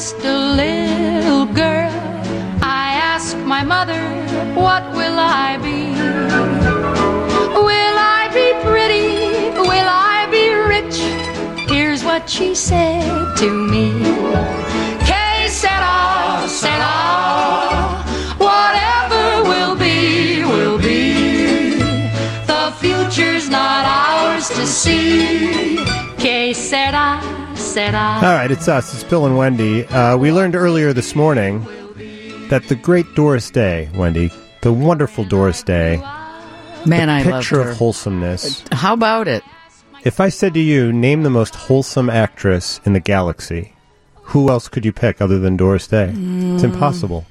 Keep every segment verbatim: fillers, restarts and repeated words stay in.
just a little girl, I asked my mother, what will I be? Will I be pretty? Will I be rich? Here's what she said to me. Que sera, sera. Whatever will be, will be. The future's not ours to see. Que sera, sera. All right, it's us. It's Bill and Wendy. Uh, we learned earlier this morning that the great Doris Day, Wendy, the wonderful Doris Day, Man, the I love picture her. of wholesomeness. How about it? If I said to you, name the most wholesome actress in the galaxy, who else could you pick other than Doris Day? Mm. It's impossible.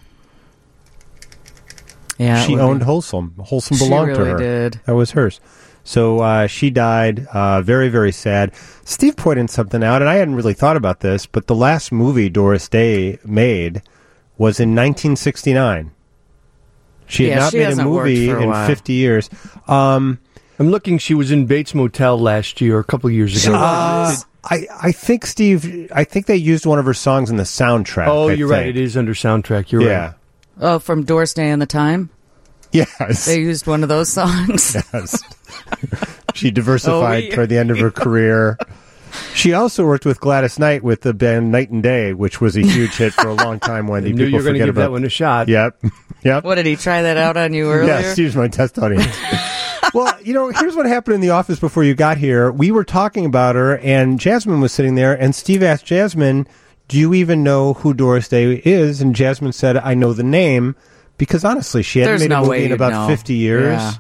Yeah, she owned be. Wholesome. Wholesome belonged she really to her. Did. That was hers. So uh, she died. Uh, very, very sad. Steve pointed something out, and I hadn't really thought about this, but the last movie Doris Day made was in nineteen sixty-nine. She had yeah, not she made a movie a in while. fifty years. Um, I'm looking. She was in Bates Motel last year, a couple years ago. Uh, I, I think, Steve, I think they used one of her songs in the soundtrack. Oh, I you're think. right. It is under soundtrack. You're yeah. right. Oh, from Doris Day and the Time? Yes. They used one of those songs? Yes. She diversified oh, yeah. toward the end of her career. She also worked with Gladys Knight with the band Night and Day, which was a huge hit for a long time, Wendy. I knew People you were going to forget give about that one a shot. Yep. Yep. What, did he try that out on you earlier? Yeah, Steve's my test audience. Well, you know, here's what happened in the office before you got here. We were talking about her, and Jasmine was sitting there, and Steve asked Jasmine, do you even know who Doris Day is? And Jasmine said, I know the name, because honestly, she hadn't There's made no a movie way in you'd about know. fifty years. Yeah.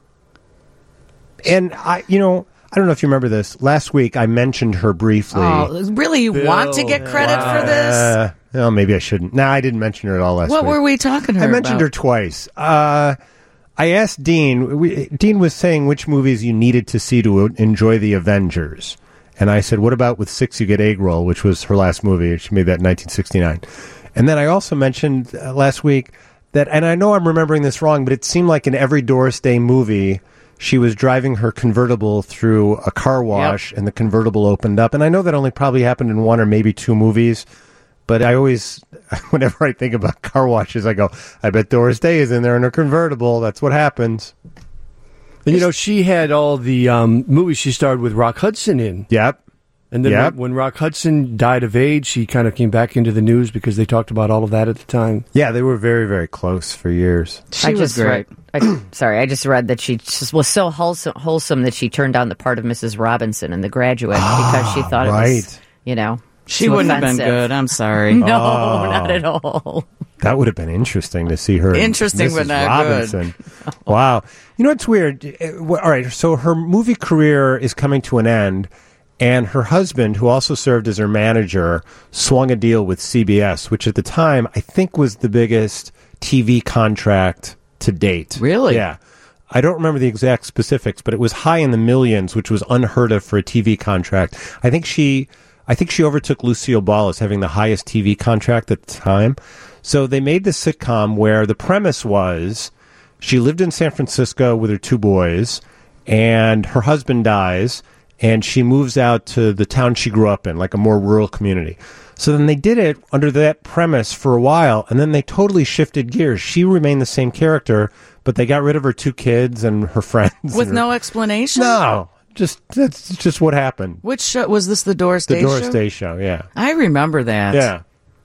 And, I, you know, I don't know if you remember this. Last week, I mentioned her briefly. Oh, really? You Bill, want to get credit wow. for this? Uh, well, maybe I shouldn't. No, I didn't mention her at all last What week. were we talking to her I mentioned about? her twice. Uh, I asked Dean. We, Dean was saying which movies you needed to see to enjoy the Avengers. And I said, what about with Six You Get Egg Roll, which was her last movie. She made that in nineteen sixty-nine. And then I also mentioned uh, last week that, and I know I'm remembering this wrong, but it seemed like in every Doris Day movie, she was driving her convertible through a car wash, yep. and the convertible opened up. And I know that only probably happened in one or maybe two movies, but I always, whenever I think about car washes, I go, I bet Doris Day is in there in her convertible. That's what happens. And, you know, she had all the um, movies she starred with Rock Hudson in. Yep. And then yep. when, when Rock Hudson died of AIDS, she kind of came back into the news because they talked about all of that at the time. Yeah, they were very, very close for years. She I was just great. Read, I, sorry, I just read that she just was so wholesome, wholesome that she turned down the part of Missus Robinson in The Graduate because she thought right. it was, you know, She too wouldn't offensive. have been good. I'm sorry. No, Oh. not at all. That would have been interesting to see her. Interesting, Missus but not Robinson. Good. Wow. You know what's weird? All right, so her movie career is coming to an end, and her husband, who also served as her manager, swung a deal with C B S, which at the time I think was the biggest T V contract to date. Really? Yeah. I don't remember the exact specifics, but it was high in the millions, which was unheard of for a T V contract. I think she... I think she overtook Lucille Ball as having the highest T V contract at the time. So they made this sitcom where the premise was she lived in San Francisco with her two boys, and her husband dies, and she moves out to the town she grew up in, like a more rural community. So then they did it under that premise for a while, and then they totally shifted gears. She remained the same character, but they got rid of her two kids and her friends. With her, no explanation? No. Just that's just what happened. Which show was this? The Doris The Day Doris show? Day show, yeah. I remember that. Yeah.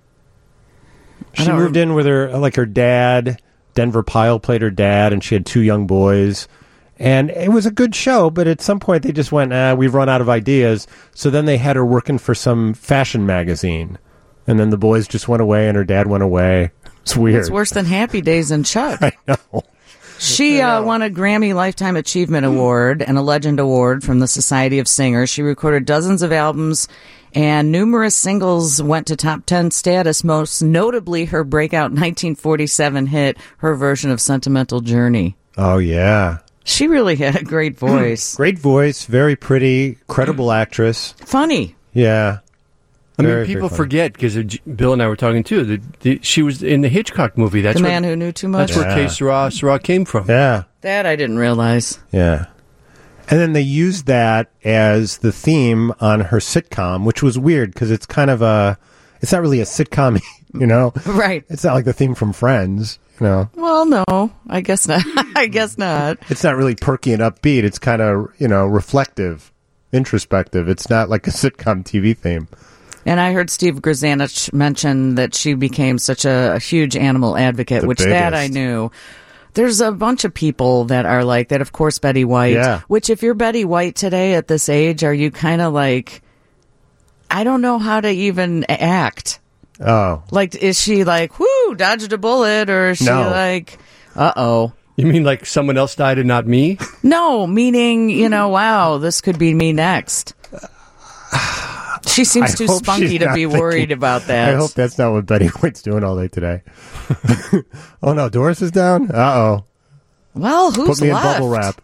She don't moved rem- in with her, like her dad. Denver Pyle played her dad, and she had two young boys. And it was a good show, but at some point they just went, ah, we've run out of ideas. So then they had her working for some fashion magazine. And then the boys just went away, and her dad went away. It's weird. It's worse than Happy Days and Chuck. I know. She uh, won a Grammy Lifetime Achievement Award and a Legend Award from the Society of Singers. She recorded dozens of albums, and numerous singles went to top ten status, most notably her breakout nineteen forty-seven hit, her version of Sentimental Journey. Oh, yeah. She really had a great voice. Great voice, very pretty, credible actress. Funny. Yeah. I mean, Very, people very funny. forget, because Bill and I were talking too, that the, she was in the Hitchcock movie. That's The where, Man Who Knew Too Much. That's where Yeah. Kay Sarah, Sarah came from. Yeah. That I didn't realize. Yeah. And then they used that as the theme on her sitcom, which was weird because it's kind of a, it's not really a sitcom, you know? Right. It's not like the theme from Friends, you know? Well, no, I guess not. I guess not. It's not really perky and upbeat. It's kind of, you know, reflective, introspective. It's not like a sitcom T V theme. And I heard Steve Grzanich mention that she became such a, a huge animal advocate, The which that biggest. I knew. There's a bunch of people that are like that. Of course, Betty White. Yeah. Which, if you're Betty White today at this age, are you kind of like, I don't know how to even act. Oh. Like, is she like, whoo, dodged a bullet? Or is she No. like, uh-oh. You mean like someone else died and not me? No, meaning, you know, wow, this could be me next. She seems I too hope spunky she's to not be thinking- worried about that. I hope that's not what Betty White's doing all day today. Oh, no, Doris is down? Uh-oh. Well, who's Put me left in bubble wrap.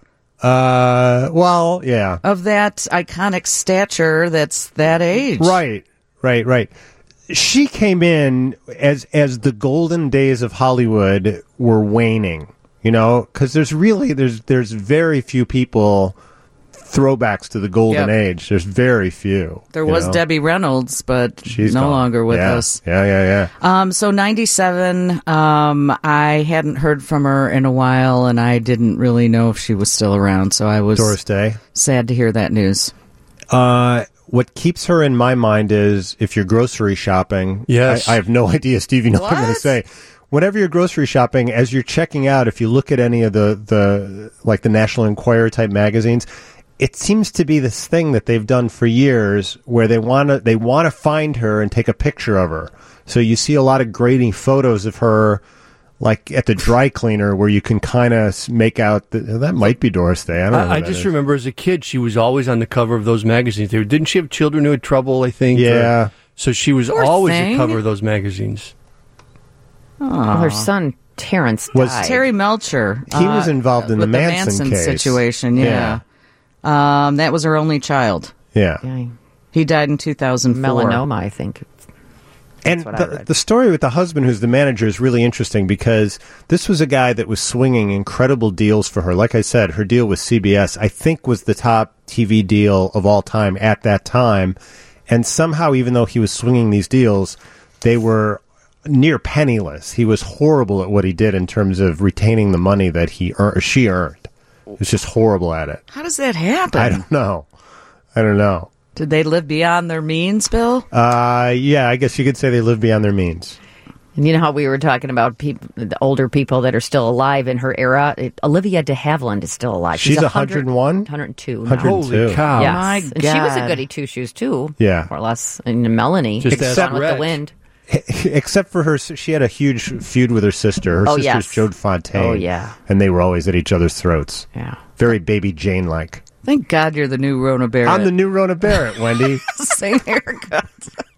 Uh, well, yeah. of that iconic stature that's that age? Right, right, right. She came in as as the golden days of Hollywood were waning, you know, because there's really there's there's very few people throwbacks to the golden Yep. age. There's very few. There you was know? Debbie Reynolds, but She's no gone. longer with Yeah. us. Yeah, yeah, yeah. Um, so ninety-seven, um, I hadn't heard from her in a while, and I didn't really know if she was still around, so I was Doris Day. sad to hear that news. Uh, what keeps her in my mind is if you're grocery shopping. Yes. I, I have no idea, Steve. You know what I'm going What? to say. Whenever you're grocery shopping, as you're checking out, if you look at any of the, the like the National Enquirer type magazines, it seems to be this thing that they've done for years where they want to they want to find her and take a picture of her. So you see a lot of grainy photos of her, like at the dry cleaner, where you can kind of make out that that might be Doris Day. I don't know. who I, I that just is. remember as a kid, she was always on the cover of those magazines. They, didn't she have children who had trouble, I think? Yeah. Or- so she was Poor always thing. the cover of those magazines. Well, her son Terrence Was died. Terry Melcher. He was involved in with the Manson case. situation, yeah. Um, that was her only child. Yeah. Yeah, He died in two thousand four. melanoma, I think. And what I the, read. the story with the husband who's the manager is really interesting because this was a guy that was swinging incredible deals for her. Like I said, her deal with C B S, I think, was the top T V deal of all time at that time. And somehow, even though he was swinging these deals, they were near penniless. He was horrible at what he did in terms of retaining the money that he earned, or she earned. He was just horrible at it. How does that happen? I don't know. I don't know. Did they live beyond their means, Bill? Uh, yeah, I guess you could say they live beyond their means. And you know how we were talking about people, the older people that are still alive in her era? It, Olivia de Havilland is still alive. She's one one oh one? one hundred two. one hundred two. Holy cow. Yes. My And she was a God. goody two shoes too. Yeah. More or less. And Melanie. Just Gone ask with Rhett. the wind. Except for her, she had a huge feud with her sister. Her Oh, sister's yes. Jode Fontaine. Oh, yeah. And they were always at each other's throats. Yeah. Very Baby Jane-like. Thank God you're the new Rona Barrett. I'm the new Rona Barrett, Wendy. Same haircut.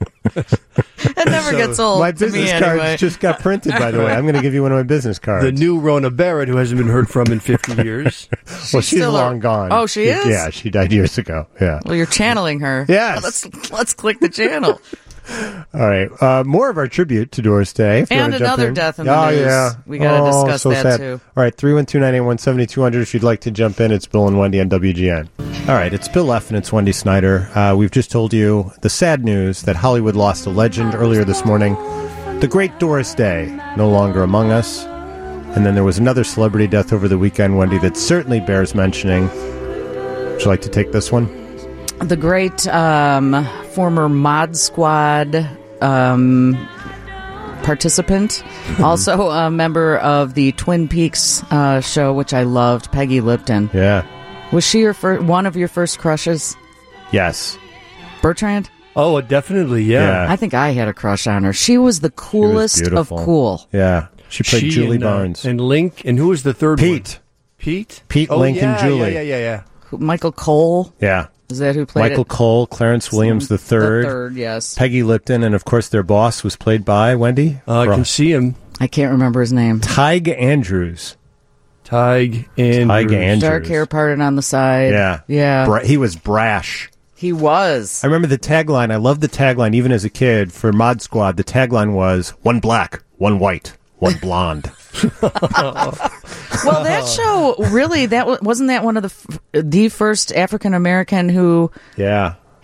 It never gets old my to business me cards anyway. just got printed, by the way. I'm going to give you one of my business cards. The new Rona Barrett, who hasn't been heard from in fifty years. well, she's still a- long gone. Oh, she is? Yeah, she died years ago. Yeah. Well, you're channeling her. Yes. Let's let's click the channel. All right. Uh, more of our tribute to Doris Day. if you And wanna jump another in. death in the oh, news. yeah. We gotta Oh, discuss so that, sad. too. All right. three one two, nine eight one, seven two zero zero if you'd like to jump in. It's Bill and Wendy on W G N. All right. It's Bill F. and it's Wendy Snyder. Uh, we've just told you the sad news that Hollywood lost a legend earlier this morning. The great Doris Day, no longer among us. And then there was another celebrity death over the weekend, Wendy, that certainly bears mentioning. Would you like to take this one? The great um, former Mod Squad um, participant, also a member of the Twin Peaks uh, show, which I loved, Peggy Lipton. Yeah. Was she your fir- one of your first crushes, Yes. Bertrand? Oh, definitely, yeah. Yeah. I think I had a crush on her. She was the coolest of beautiful. cool. Yeah. She played She Julie and, uh, Barnes. and Link, and who was the third Pete. one? Pete? Pete, oh, Link, and yeah, Julie. Yeah, yeah, yeah, yeah. Michael Cole, Yeah. is that who played Michael it? Cole, Clarence Williams the third, The third, yes. Peggy Lipton, and of course their boss was played by Wendy. Uh, I Bro- can see him. I can't remember his name. Tyga Andrews. Tig and Tyga Andrews. Dark hair parted on the side. Yeah. Yeah. Bra- he was brash. He was. I remember the tagline. I loved the tagline even as a kid for Mod Squad. The tagline was one black, one white, one blonde. Well, that show really that wa- wasn't that one of the f- the first African American who Yeah.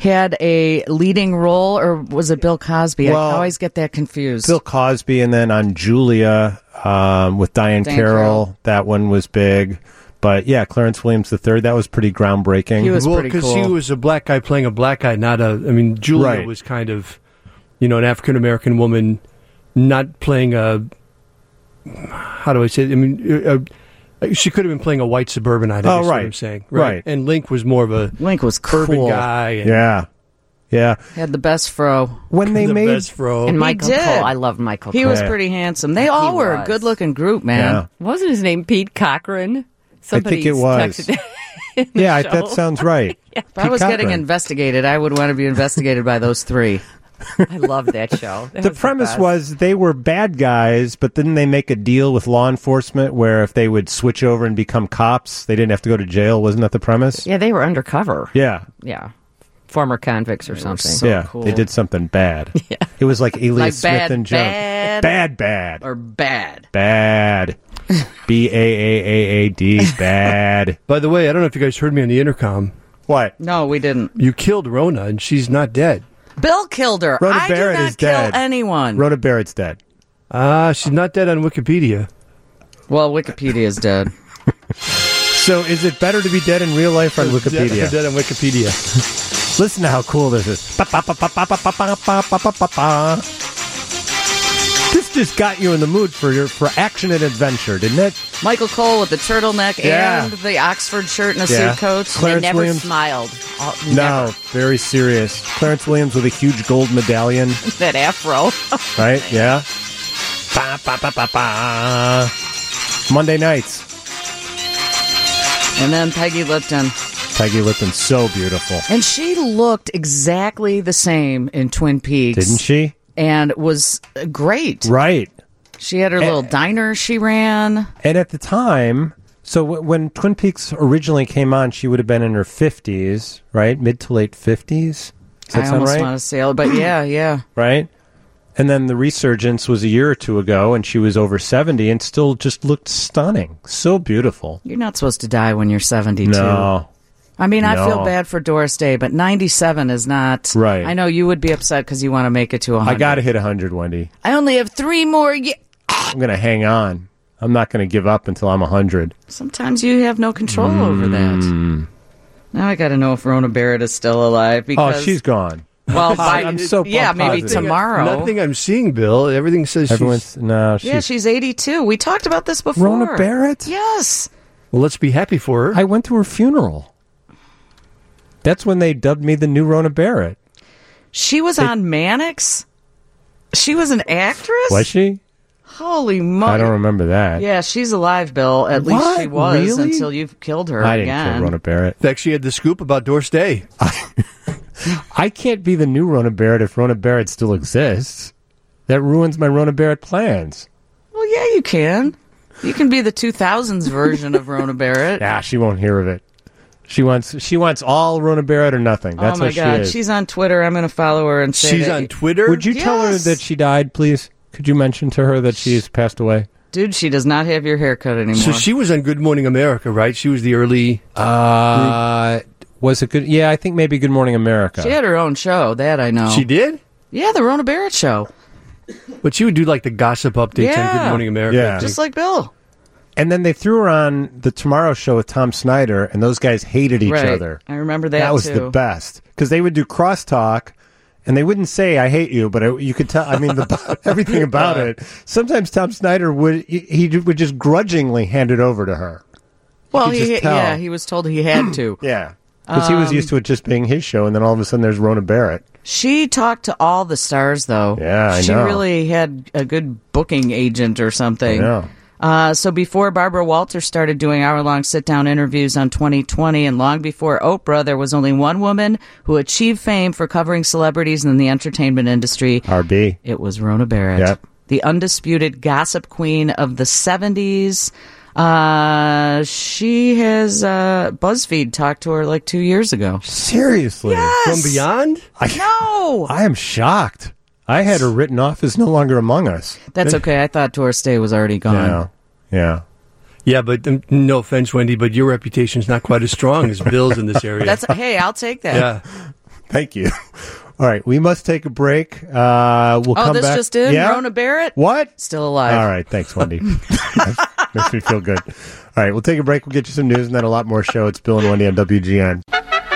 had a leading role, or was it Bill Cosby? Well, I always get that confused. Bill Cosby, and then on Julia um, with Diane, Diane Carroll, Carroll. that one was big. But yeah, Clarence Williams the third, that was pretty groundbreaking. He was well, pretty because cool. he was a black guy playing a black guy, not a. I mean, Julia Right. was kind of, you know, an African American woman, not playing a. How do I say it? I mean, uh, she could have been playing a white suburbanite. I Oh, guess what right. I'm saying. Right. And Link was more of a Link was urban cool. guy. And Yeah, yeah. Had the best fro. When they the made best fro. And Michael did. Cole. I loved Michael He Cole. was Yeah. pretty handsome. They all He were a was. good-looking group, man. yeah, Wasn't his name Pete Cochran? Somebody I think it was. texted- yeah, I- show. that sounds right. If I was getting investigated, I would want to be investigated by those three. I love that show. That The was premise best. was they were bad guys, but then they make a deal with law enforcement where if they would switch over and become cops, they didn't have to go to jail. Wasn't that the premise? Yeah, they were undercover. Yeah. Yeah. Former convicts or something. so- yeah, cool. they did something bad. Yeah. It was like Elias Like Smith bad, and Jones. bad? Bad, bad. Or bad. Bad. B A A A A D. Bad. By the way, I don't know if you guys heard me on the intercom. What? No, we didn't. You killed Rona, and she's not dead. Bill killed her. Rhoda I Barrett did not is kill dead. anyone. Rhoda Barrett's dead. Ah, she's not dead on Wikipedia. Well, Wikipedia is dead. So is it better to be dead in real life or on Wikipedia? Dead, dead on Wikipedia. Listen to how cool this is. Ba, ba, ba, ba, ba, ba, ba, ba, ba, ba, ba, ba. This just got you in the mood for your for action and adventure, didn't it? Michael Cole with the turtleneck Yeah. and the Oxford shirt and a Yeah. suit coat. They Clarence never Williams. smiled. Oh, No, never. very serious. Clarence Williams with a huge gold medallion, That afro. right? Yeah. Ba, ba, ba, ba, ba. Monday nights. And then Peggy Lipton. Peggy Lipton, so beautiful, And she looked exactly the same in Twin Peaks. didn't she? And was great. Right. She had her little diner she ran. And at the time, so w- when Twin Peaks originally came on, she would have been in her fifties, right? Mid to late fifties. Does that I sound almost right? want to say, it, but yeah, yeah. Right? And then the resurgence was a year or two ago, and she was over seventy and still just looked stunning. So beautiful. You're not supposed to die when you're seventy-two. No. I mean, I No. feel bad for Doris Day, but ninety-seven is not. Right. I know you would be upset because you want to make it to one hundred. I got to hit one hundred, Wendy. I only have three more years. I'm going to hang on. I'm not going to give up until I'm one hundred. Sometimes you have no control over that. Now I got to know if Rona Barrett is still alive. Oh, Because, she's gone. well, by, I'm so yeah, maybe positive. tomorrow. Nothing I'm seeing, Bill. Everything says Everyone's, she's... no, she's, Yeah, she's eighty-two. We talked about this before. Rona Barrett? Yes. Well, let's be happy for her. I went to her funeral. That's when they dubbed me the new Rona Barrett. She was on Mannix. She was an actress? Was she? Holy moly. I don't remember that. Yeah, she's alive, Bill. At least What? she was Really? until you've killed her I didn't again. kill Rona Barrett. In fact, she had the scoop about Doris Day. I can't be the new Rona Barrett if Rona Barrett still exists. That ruins my Rona Barrett plans. Well, yeah, you can. You can be the two thousands version of Rona Barrett. Ah, she won't hear of it. She wants she wants all Rona Barrett or nothing. That's oh my what God, she is. she's on Twitter. I'm going to follow her and say She's that on you- Twitter. Would you tell her Yes. that she died, please? Could you mention to her that she's passed away? Dude, she does not have your haircut anymore. So she was on Good Morning America, right? She was the early... Uh, was it good? Yeah, I think maybe Good Morning America. She had her own show. That I know. She did? Yeah, the Rona Barrett show. But she would do like the gossip updates on Yeah. Good Morning America. Yeah. I think. Just like Bill. And then they threw her on the Tomorrow Show with Tom Snyder, and those guys hated each Right. other. I remember that, That was too. the best because they would do crosstalk, and they wouldn't say "I hate you," but it, you could tell. I mean, the, everything about it. Sometimes Tom Snyder would he, he would just grudgingly hand it over to her. Well, could he, just tell. yeah, he was told he had to. Yeah, because he was Um, used to it just being his show, and then all of a sudden there's Rona Barrett. She talked to all the stars, though. Yeah, I she know. really had a good booking agent or something. I know. Uh, so before Barbara Walters started doing hour-long sit-down interviews on twenty twenty, and long before Oprah, there was only one woman who achieved fame for covering celebrities in the entertainment industry. R B. It was Rona Barrett, Yep. the undisputed gossip queen of the seventies. Uh, she has uh, BuzzFeed talked to her like two years ago. Seriously, From Beyond? No, I am shocked. I had her written off as no longer among us. that's okay. I thought Doris Day was already gone. Yeah, yeah. Yeah, but um, no offense, Wendy, but your reputation's not quite as strong as Bill's in this area. That's hey, I'll take that. yeah. Thank you. All right, we must take a break. Uh, we'll oh, come this back. just in? Yeah? Rona Barrett? What? Still alive. All right, thanks, Wendy. Makes me feel good. All right, we'll take a break. We'll get you some news and then a lot more show. It's Bill and Wendy on W G N.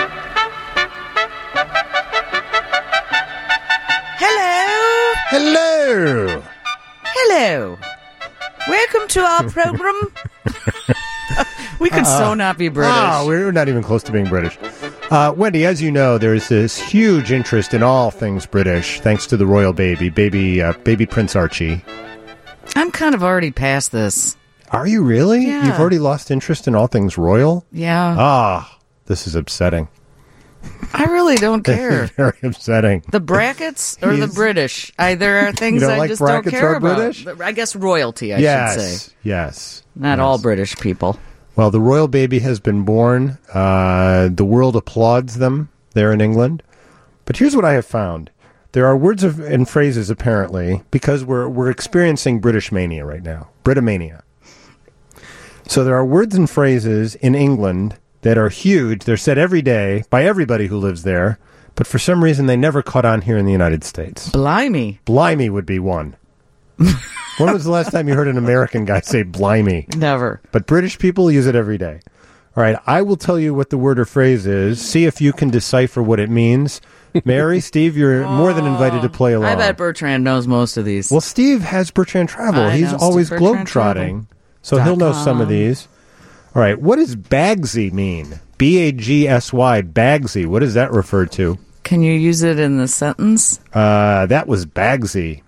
Hello. Hello. Hello. Welcome to our program. We could uh, so not be British. Oh, we're not even close to being British. Uh, Wendy, as you know, there's this huge interest in all things British, thanks to the royal baby, baby, uh, baby Prince Archie. I'm kind of already past this. Are you really? Yeah. You've already lost interest in all things royal? Yeah. Ah, this is upsetting. I really don't care. Very upsetting. The brackets or He's, the British? I, there are things you don't I like just don't care about. British? I guess royalty, I yes, should say. Yes. Not yes. all British people. Well, the royal baby has been born. Uh, the world applauds them there in England. But here's what I have found. There are words of, and phrases, apparently, because we're we're experiencing British mania right now. Britomania. So there are words and phrases in England that are huge. They're said every day by everybody who lives there. But for some reason, they never caught on here in the United States. Blimey. Blimey would be one. When was the last time you heard an American guy say blimey? Never. But British people use it every day. All right, I will tell you what the word or phrase is. See if you can decipher what it means. Mary, Steve, you're oh, more than invited to play along. I bet Bertrand knows most of these. Well, Steve has Bertrand Travel. I He's know, always Steve Bertrand globetrotting, so Dot he'll know com. some of these. All right, what does Bagsy mean? B A G S Y, Bagsy. What does that refer to? Can you use it in the sentence? Uh, that was Bagsy.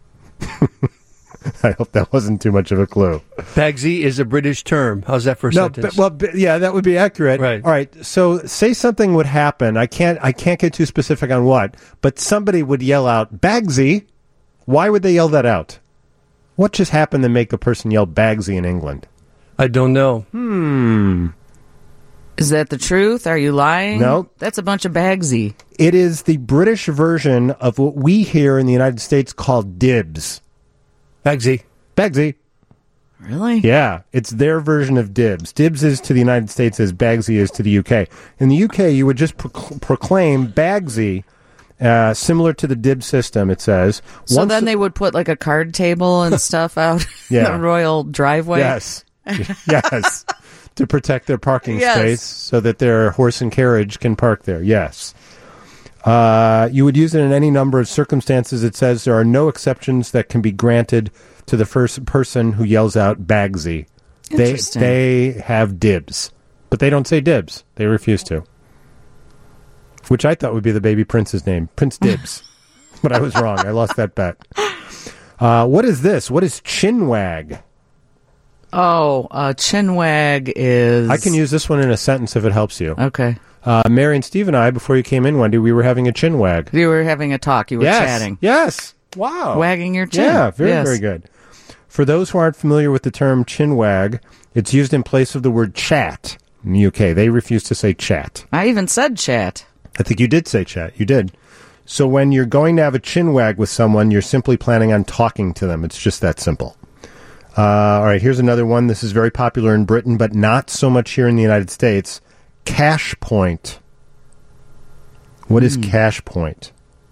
I hope that wasn't too much of a clue. Bagsy is a British term. How's that for a no, sentence? B- well, b- yeah, that would be accurate. Right. All right. So, say something would happen. I can't. I can't get too specific on what, but somebody would yell out "Bagsy." Why would they yell that out? What just happened to make a person yell "Bagsy" in England? I don't know. Hmm. Is that the truth? Are you lying? No. That's a bunch of Bagsy. It is the British version of what we here in the United States call dibs. Bagsy. Bagsy. Really? Yeah, it's their version of dibs. Dibs is to the United States as Bagsy is to the U K. In the U K, you would just pro- proclaim Bagsy, uh, similar to the dib system, it says. So Once then they would put like a card table and stuff out Yeah. in the royal driveway? Yes. Yes. To protect their parking Yes. space so that their horse and carriage can park there. Yes. Uh, you would use it in any number of circumstances. It says there are no exceptions that can be granted to the first person who yells out Bagsy. They, Interesting. they have dibs. But they don't say dibs. They refuse to. Which I thought would be the baby prince's name. Prince Dibs. But I was wrong. I lost that bet. Uh, what is this? What is chinwag? Oh, uh, chinwag is... I can use this one in a sentence if it helps you. Okay. Uh, Mary and Steve and I, before you came in, Wendy, we were having a chinwag. You were having a talk. You were yes. chatting. Yes. Wow. Wagging your chin. Yeah, very, yes. very good. For those who aren't familiar with the term chinwag, it's used in place of the word chat in the U K. They refuse to say chat. I even said chat. I think you did say chat. You did. So when you're going to have a chinwag with someone, you're simply planning on talking to them. It's just that simple. Uh, all right, here's another one. This is very popular in Britain, but not so much here in the United States. Cash point. What is Mm. cash point?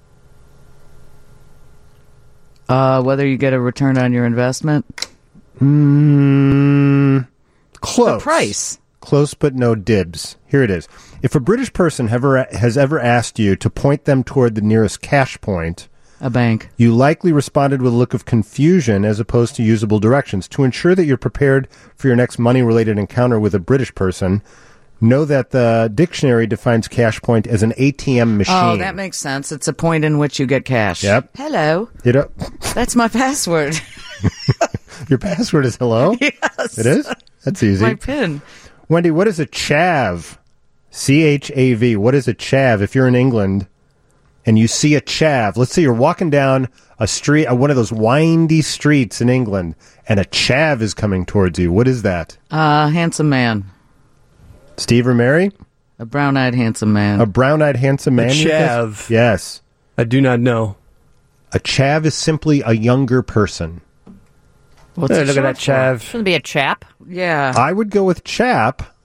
Uh, whether you get a return on your investment? Mm, close. The price. Close, but no dibs. Here it is. If a British person ever, has ever asked you to point them toward the nearest cash point, A bank. you likely responded with a look of confusion as opposed to usable directions. To ensure that you're prepared for your next money-related encounter with a British person, know that the dictionary defines cash point as an A T M machine. Oh, that makes sense. It's a point in which you get cash. Yep. Hello. You know, That's my password. your password is hello? Yes. It is? That's easy. My PIN. Wendy, what is a chav? C H A V. What is a chav? If you're in England and you see a chav, let's say you're walking down a street, uh, one of those windy streets in England, and a chav is coming towards you. What is that? Uh, handsome man. Steve or Mary? A brown-eyed handsome man. A brown-eyed handsome man? you guess? chav. Yes. I do not know. A chav is simply a younger person. What's Hey, it look at short that chav. Shouldn't be a chap. for? Yeah. I would go with chap.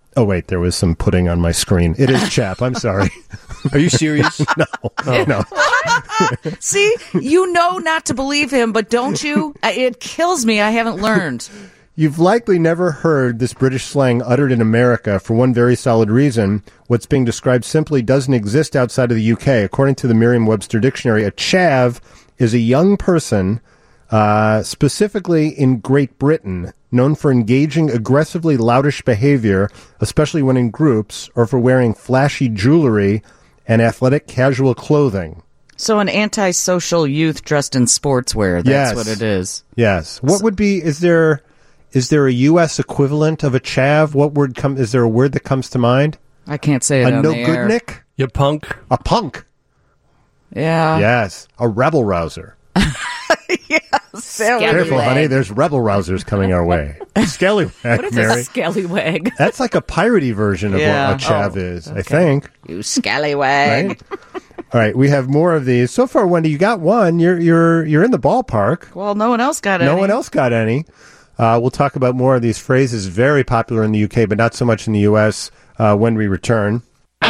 Oh, wait, there was some pudding on my screen. It is chap. I'm sorry. Are you serious? No. Oh. No. See, you know not to believe him, but don't you? I- It kills me. I haven't learned. You've likely never heard this British slang uttered in America for one very solid reason. What's being described simply doesn't exist outside of the U K. According to the Merriam-Webster Dictionary, a chav is a young person, uh, specifically in Great Britain, known for engaging aggressively loutish behavior, especially when in groups, or for wearing flashy jewelry and athletic casual clothing. So an antisocial youth dressed in sportswear. That's Yes. what it is. Yes. What would be, is there, is there a U S equivalent of a chav? What word come, is there a word that comes to mind? I can't say it A on no the good air. Nick? You punk. A punk. Yeah. Yes. A rebel rouser. Scallywag. Careful, honey. There's rebel rousers coming our way. Scallywag, What is Mary. a scallywag? That's like a piratey version of Yeah. what a chav Oh, is, I think. You scallywag. Right? All right, we have more of these. So far, Wendy, you got one. You're you're you're in the ballpark. Well, no one else got No any. one else got any. Uh, we'll talk about more of these phrases. Very popular in the U K, but not so much in the U S. Uh, when we return.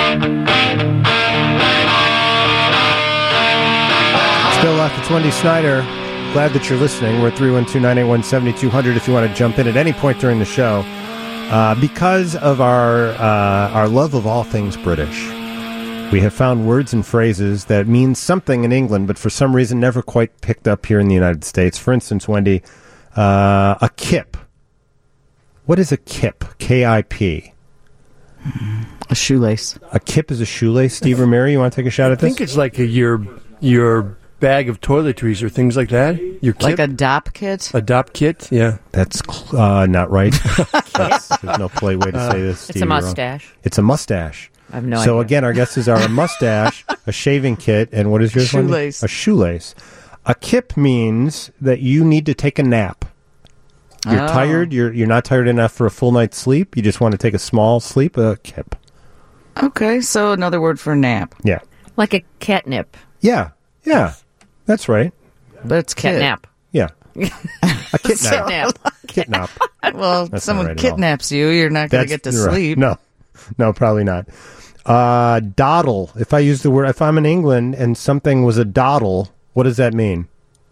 Still left. It's Wendy Snyder. Glad that you're listening. We're at three one two, nine eight one, seven two zero zero if you want to jump in at any point during the show. Uh, because of our uh, our love of all things British, we have found words and phrases that mean something in England, but for some reason never quite picked up here in the United States. For instance, Wendy, uh, a kip. What is a kip? K I P. A shoelace. A kip is a shoelace. Steve or Mary, you want to take a shot I at this? think it's like a, your your bag of toiletries or things like that. Your kit, Like a D O P kit? adopt kit. Yeah. That's cl- uh, not right. That's, there's no polite way to say this. Steve, It's a you're wrong. mustache. It's a mustache. I have no so idea. again, our guesses are a mustache, a shaving kit, and what is yours? Wendy? Shoelace. A shoelace. A kip means that you need to take a nap. You're Oh. tired. You're you're not tired enough for a full night's sleep. You just want to take a small sleep. A kip. Okay, so another word for nap. Yeah. Like a catnip. Yeah. Yeah. That's right. But it's kit. Catnap. Yeah. A kidnap. Catnap. Kidnap. Well, That's someone not right at all. kidnaps you, you're not going to get to right. sleep. No, no, probably not. Uh, dawdle. If I use the word, if I'm in England and something was a dawdle, what does that mean?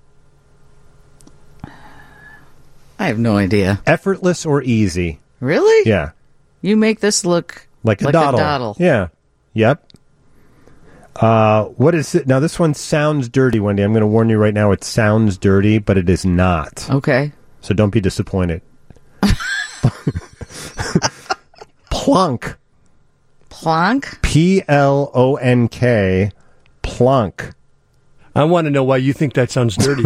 I have no idea. Effortless or easy? Really? Yeah, You make this look like a like dawdle. a dawdle. Yeah. Yep. Uh, what is it? Now, this one sounds dirty, Wendy. I'm going to warn you right now. It sounds dirty, but it is not. Okay. So don't be disappointed. Plonk. Plonk? P L O N K. Plonk. I want to know why you think that sounds dirty.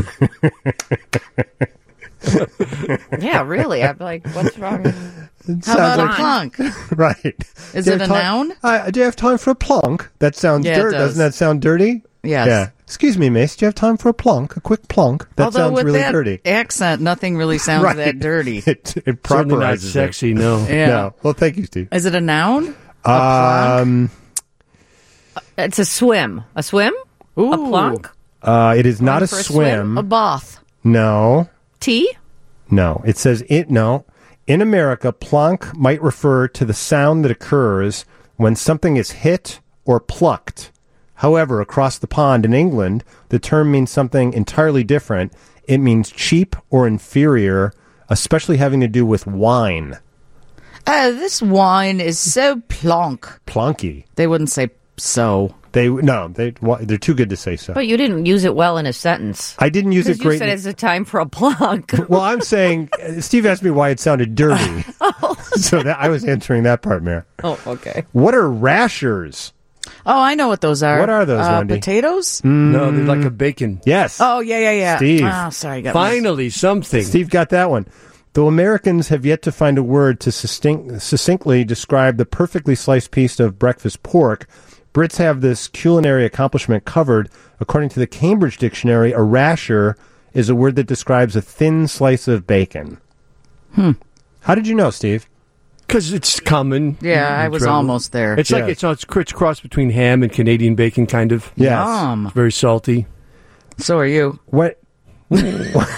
Yeah, really. I'm like, what's wrong? How about like- a plonk? Right. Is Do you it have a time- noun? Uh, do you have time for a plonk? That sounds Yeah, it dirty. does. Doesn't that sound dirty? Yes. Yeah. Excuse me, miss. Do you have time for a plonk? A quick plonk? That Although sounds with really that dirty. accent, nothing really sounds Right. that dirty. It, it Certainly not properizes it. sexy, no. Yeah. No. Well, thank you, Steve. Is it a noun? A plonk? Um, It's a swim. A swim? Ooh. A plonk? uh, it is not Going a for a swim. A bath. No. Tea? No. It says it. No. In America, plonk might refer to the sound that occurs when something is hit or plucked. However, across the pond in England, the term means something entirely different. It means cheap or inferior, especially having to do with wine. Uh, this wine is so plonk. Plonky. They wouldn't say so. They no, they wa- they're too good to say so. But you didn't use it well in a sentence. I didn't use it Because you great. said it's a time for a plonk. Well, I'm saying uh, Steve asked me why it sounded dirty, so that I was answering that part, Mayor. Oh, okay. What are rashers? Oh, I know what those are. What are those, uh, Wendy? Potatoes? No, they're like a bacon. Yes. Oh, yeah, yeah, yeah. Steve. Oh, sorry. Got my- Finally, something. Steve got that one. Though Americans have yet to find a word to succinct, succinctly describe the perfectly sliced piece of breakfast pork, Brits have this culinary accomplishment covered. According to the Cambridge Dictionary, a rasher is a word that describes a thin slice of bacon. Hmm. How did you know, Steve? Because it's common. Yeah, I in was travel. almost there. It's Yes. like it's, it's it's cross between ham and Canadian bacon, kind of. Yes. Yum. Very salty. So are you. What?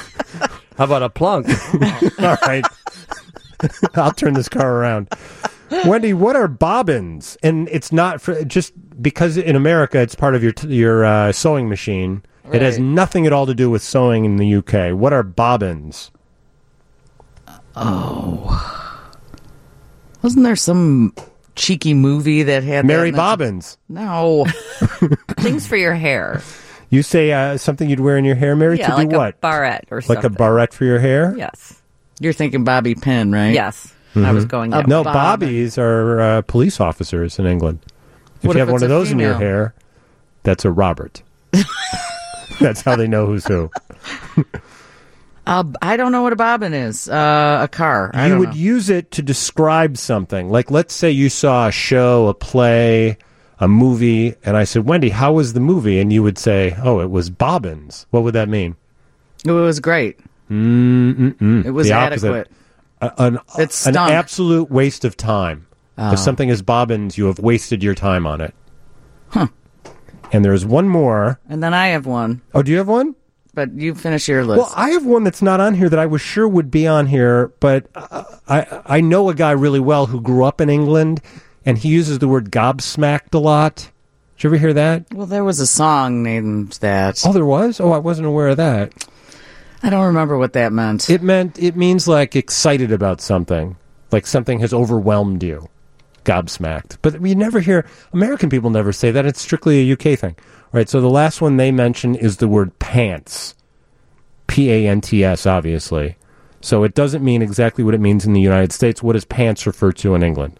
How about a plunk? All right. I'll turn this car around. Wendy, what are bobbins? And it's not for, just because in America it's part of your your uh, sewing machine. Right. It has nothing at all to do with sewing in the U K. What are bobbins? Oh. Wasn't there some cheeky movie that had Mary that Bobbins? No. Things for your hair. You say uh, something you'd wear in your hair, Mary, yeah, to like do what? A barrette or like something. Like a barrette for your hair? Yes. You're thinking Bobby Pin, right? Yes. Mm-hmm. I was going that No, Bob. bobbies are uh, police officers in England. If What you if have one it's of a those in your female? hair, that's a Robert. That's how they know who's who. Uh, I don't know what a bobbin is. Uh, a car. I You don't would know. use it to describe something. Like, let's say you saw a show, a play, a movie, and I said, Wendy, how was the movie? And you would say, oh, it was bobbins. What would that mean? It was great. Mm-mm-mm. It was The opposite. adequate. A- An, It an stunk. absolute waste of time. Oh. If something is bobbins, you have wasted your time on it. Huh. And there's one more. And then I have one, Oh, do you have one? but you finish your list. Well, I have one that's not on here that I was sure would be on here, but uh, I I know a guy really well who grew up in England, and he uses the word gobsmacked a lot. Did you ever hear that? well, there was a song named that. Oh, there was? Oh, I wasn't aware of that. I don't remember what that meant. It meant, it means like excited about something, like something has overwhelmed you. Gobsmacked. But we never hear, American people never say that. It's strictly a U K thing. All right, so the last one they mention is the word pants. P A N T S, obviously. So it doesn't mean exactly what it means in the United States. What does pants refer to in England?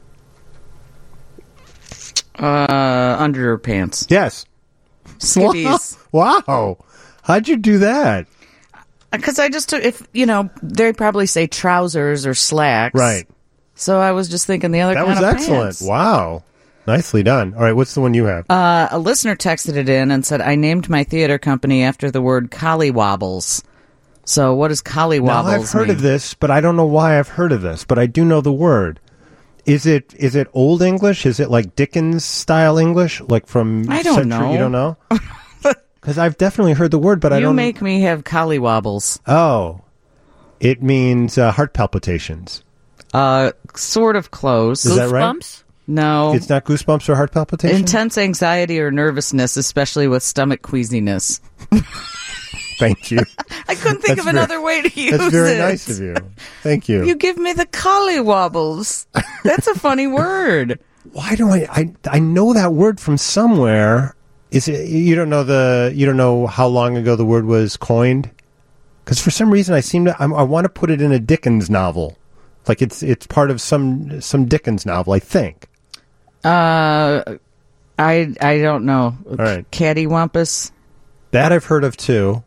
Uh, underpants. Yes. Skivvies. Wow. How'd you do that? Because I just took, if, you know, they probably say trousers or slacks. Right. So I was just thinking the other That kind was of excellent. pants. Wow. Nicely done. All right, what's the one you have? Uh, a listener texted it in and said, I named my theater company after the word collywobbles. So what does collywobbles Now, I've heard mean? of this, but I don't know why I've heard of this, but I do know the word. Is it is it Old English? Is it like Dickens style English, like from I don't century? know. You don't know? Because I've definitely heard the word, but I You don't. make me have collywobbles. Oh, it means uh, heart palpitations. Uh, sort of close. Is that right? Goosebumps? No. It's not goosebumps or heart palpitations. Intense anxiety or nervousness, especially with stomach queasiness. Thank you. I couldn't think That's of very- another way to use it. That's very nice of you. Thank you. You give me the collywobbles. That's a funny word. Why do I, I? I know that word from somewhere. Is it? You don't know the? You don't know how long ago the word was coined? Because for some reason I seem to. I'm, I want to put it in a Dickens novel, like it's it's part of some some Dickens novel. I think. Uh, I I don't know. All right. Cattywampus. That I've heard of too,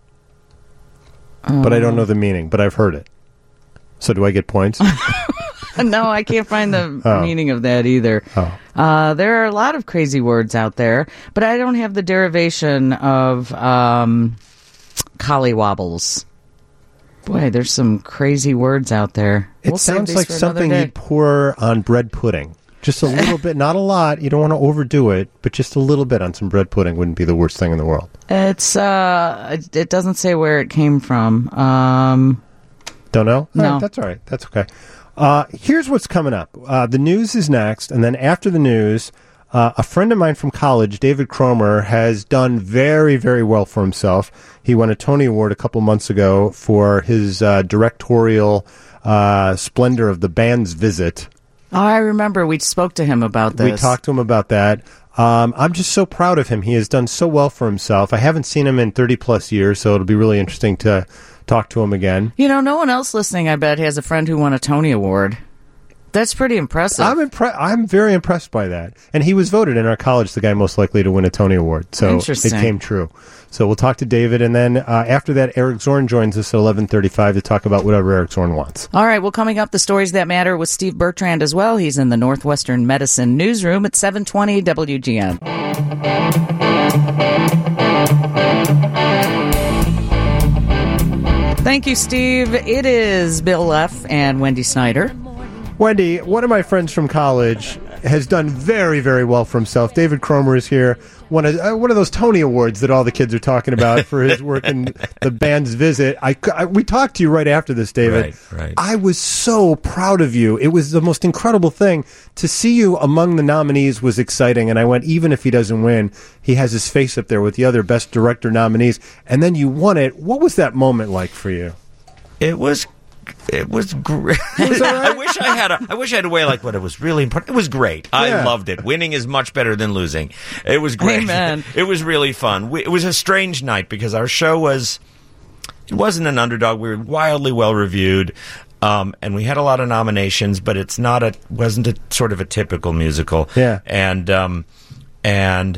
but I don't know the meaning. But I've heard it. So do I get points? No, I can't find the Oh. meaning of that either. Oh. Uh, there are a lot of crazy words out there, but I don't have the derivation of um, collywobbles. Boy, there's some crazy words out there. It We'll save sounds these like for another something day. you'd pour on bread pudding. Just a little bit, not a lot. You don't want to overdo it, but just a little bit on some bread pudding wouldn't be the worst thing in the world. It's uh, it, it doesn't say where it came from. Um, Don't know? All No. right, that's all right. That's okay. Uh, here's what's coming up. Uh, the news is next, and then after the news, uh, a friend of mine from college, David Cromer, has done very, very well for himself. He won a Tony Award a couple months ago for his uh, directorial uh, splendor of The Band's Visit. oh, I remember we spoke to him about this. We talked to him about that. Um, I'm just so proud of him. He has done so well for himself. I haven't seen him in thirty plus years, so it'll be really interesting to talk to him again. You know, no one else listening, I bet, has a friend who won a Tony Award. That's pretty impressive. I'm impre- I'm very impressed by that. And he was voted in our college the guy most likely to win a Tony Award. So it Interesting. came true. So we'll talk to David, and then uh, after that, Eric Zorn joins us at eleven thirty-five to talk about whatever Eric Zorn wants. All right, well, coming up, the stories that matter with Steve Bertrand as well. He's in the Northwestern Medicine Newsroom at seven twenty W G N. Thank you, Steve. It is Bill Leff and Wendy Snyder. Wendy, one of my friends from college has done very, very well for himself. David Cromer is here. One of uh, one of those Tony Awards that all the kids are talking about for his work in The Band's Visit. I, I we talked to you right after this, David. Right, right. I was so proud of you. It was the most incredible thing to see you among the nominees. Was exciting, and I went, even if he doesn't win, he has his face up there with the other Best Director nominees, and then you won it. What was that moment like for you? It was. It was great. I wish I had a. I wish I had a way like what it was really important. It was great. I Yeah. loved it. Winning is much better than losing. It was great. Amen. It was really fun. We, it was a strange night because our show was. It wasn't an underdog. We were wildly well reviewed, um, and we had a lot of nominations. But it's not a. Wasn't a sort of a typical musical. Yeah. And um, and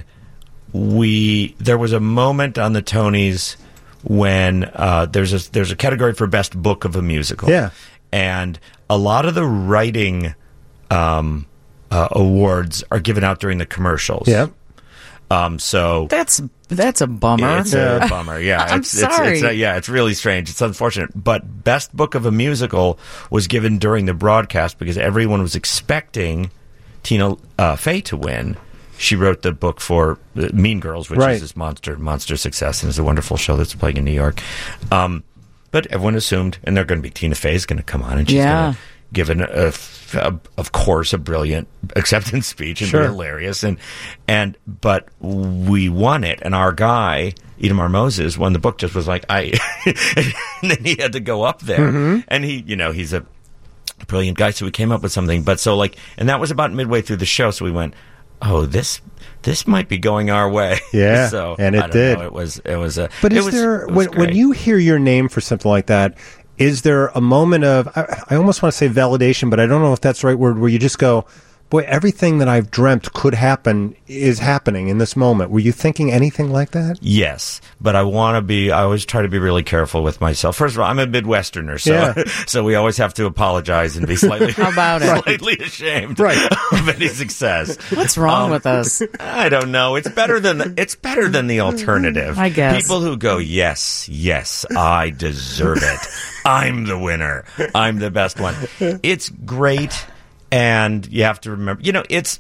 we there was a moment on the Tonys when uh, there's a there's a category for best book of a musical. Yeah. And a lot of the writing um, uh, awards are given out during the commercials. Yeah. Um, so That's that's a bummer. it's Yeah. a bummer. Yeah. I'm it's, it's, sorry. It's, uh, yeah, it's really strange. It's unfortunate. But best book of a musical was given during the broadcast because everyone was expecting Tina uh, Fey to win. She wrote the book for uh, Mean Girls, which Right. is this monster monster success, and is a wonderful show that's playing in New York. Um, but everyone assumed, and they're going to be Tina Fey's going to come on, and she's Yeah. going to give, an, a, a, of course, a brilliant acceptance speech and Sure. be hilarious. And and but we won it, and our guy Idemar Moses, when the book just was like, I, and then he had to go up there, Mm-hmm. and he, you know, he's a brilliant guy, so we came up with something. But so like, and that was about midway through the show, so we went, oh, this this might be going our way. Yeah, so and it I don't did. know, it was it was a. But it is was, there it was when when great. you hear your name for something like that? Is there a moment of I, I almost want to say validation, but I don't know if that's the right word. Where you just go, boy, everything that I've dreamt could happen is happening in this moment. Were you thinking anything like that? Yes, but I want to be. I always try to be really careful with myself. First of all, I'm a Midwesterner, so Yeah. so we always have to apologize and be slightly How about it? slightly ashamed Right. of any success. What's wrong Um, with us? I don't know. It's better than the, it's better than the alternative. I guess. People who go, yes, yes, I deserve it. I'm the winner. I'm the best one. It's great, and you have to remember. You know, it's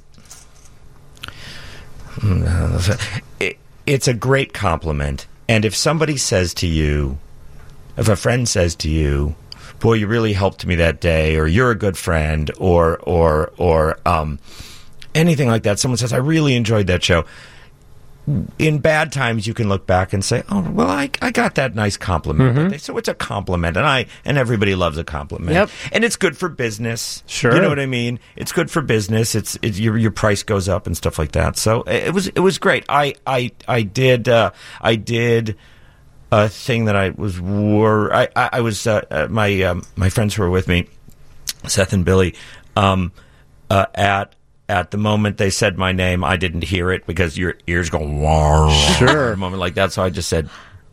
it, it's a great compliment. And if somebody says to you, if a friend says to you, "Boy, you really helped me that day," or "You're a good friend," or or or um, anything like that, someone says, "I really enjoyed that show." In bad times, you can look back and say, "Oh, well, I, I got that nice compliment." Mm-hmm. that day." So it's a compliment, and I and everybody loves a compliment. Yep. And it's good for business. Sure. You know what I mean? It's good for business. It's, it's your your price goes up and stuff like that. So it was it was great. I I I did uh, I did a thing that I was wor- I I, I was uh, uh, my um, my friends who were with me, Seth and Billy, um, uh, at. At the moment they said my name, I didn't hear it because your ears go wah, Sure. at a moment like that. So I just said,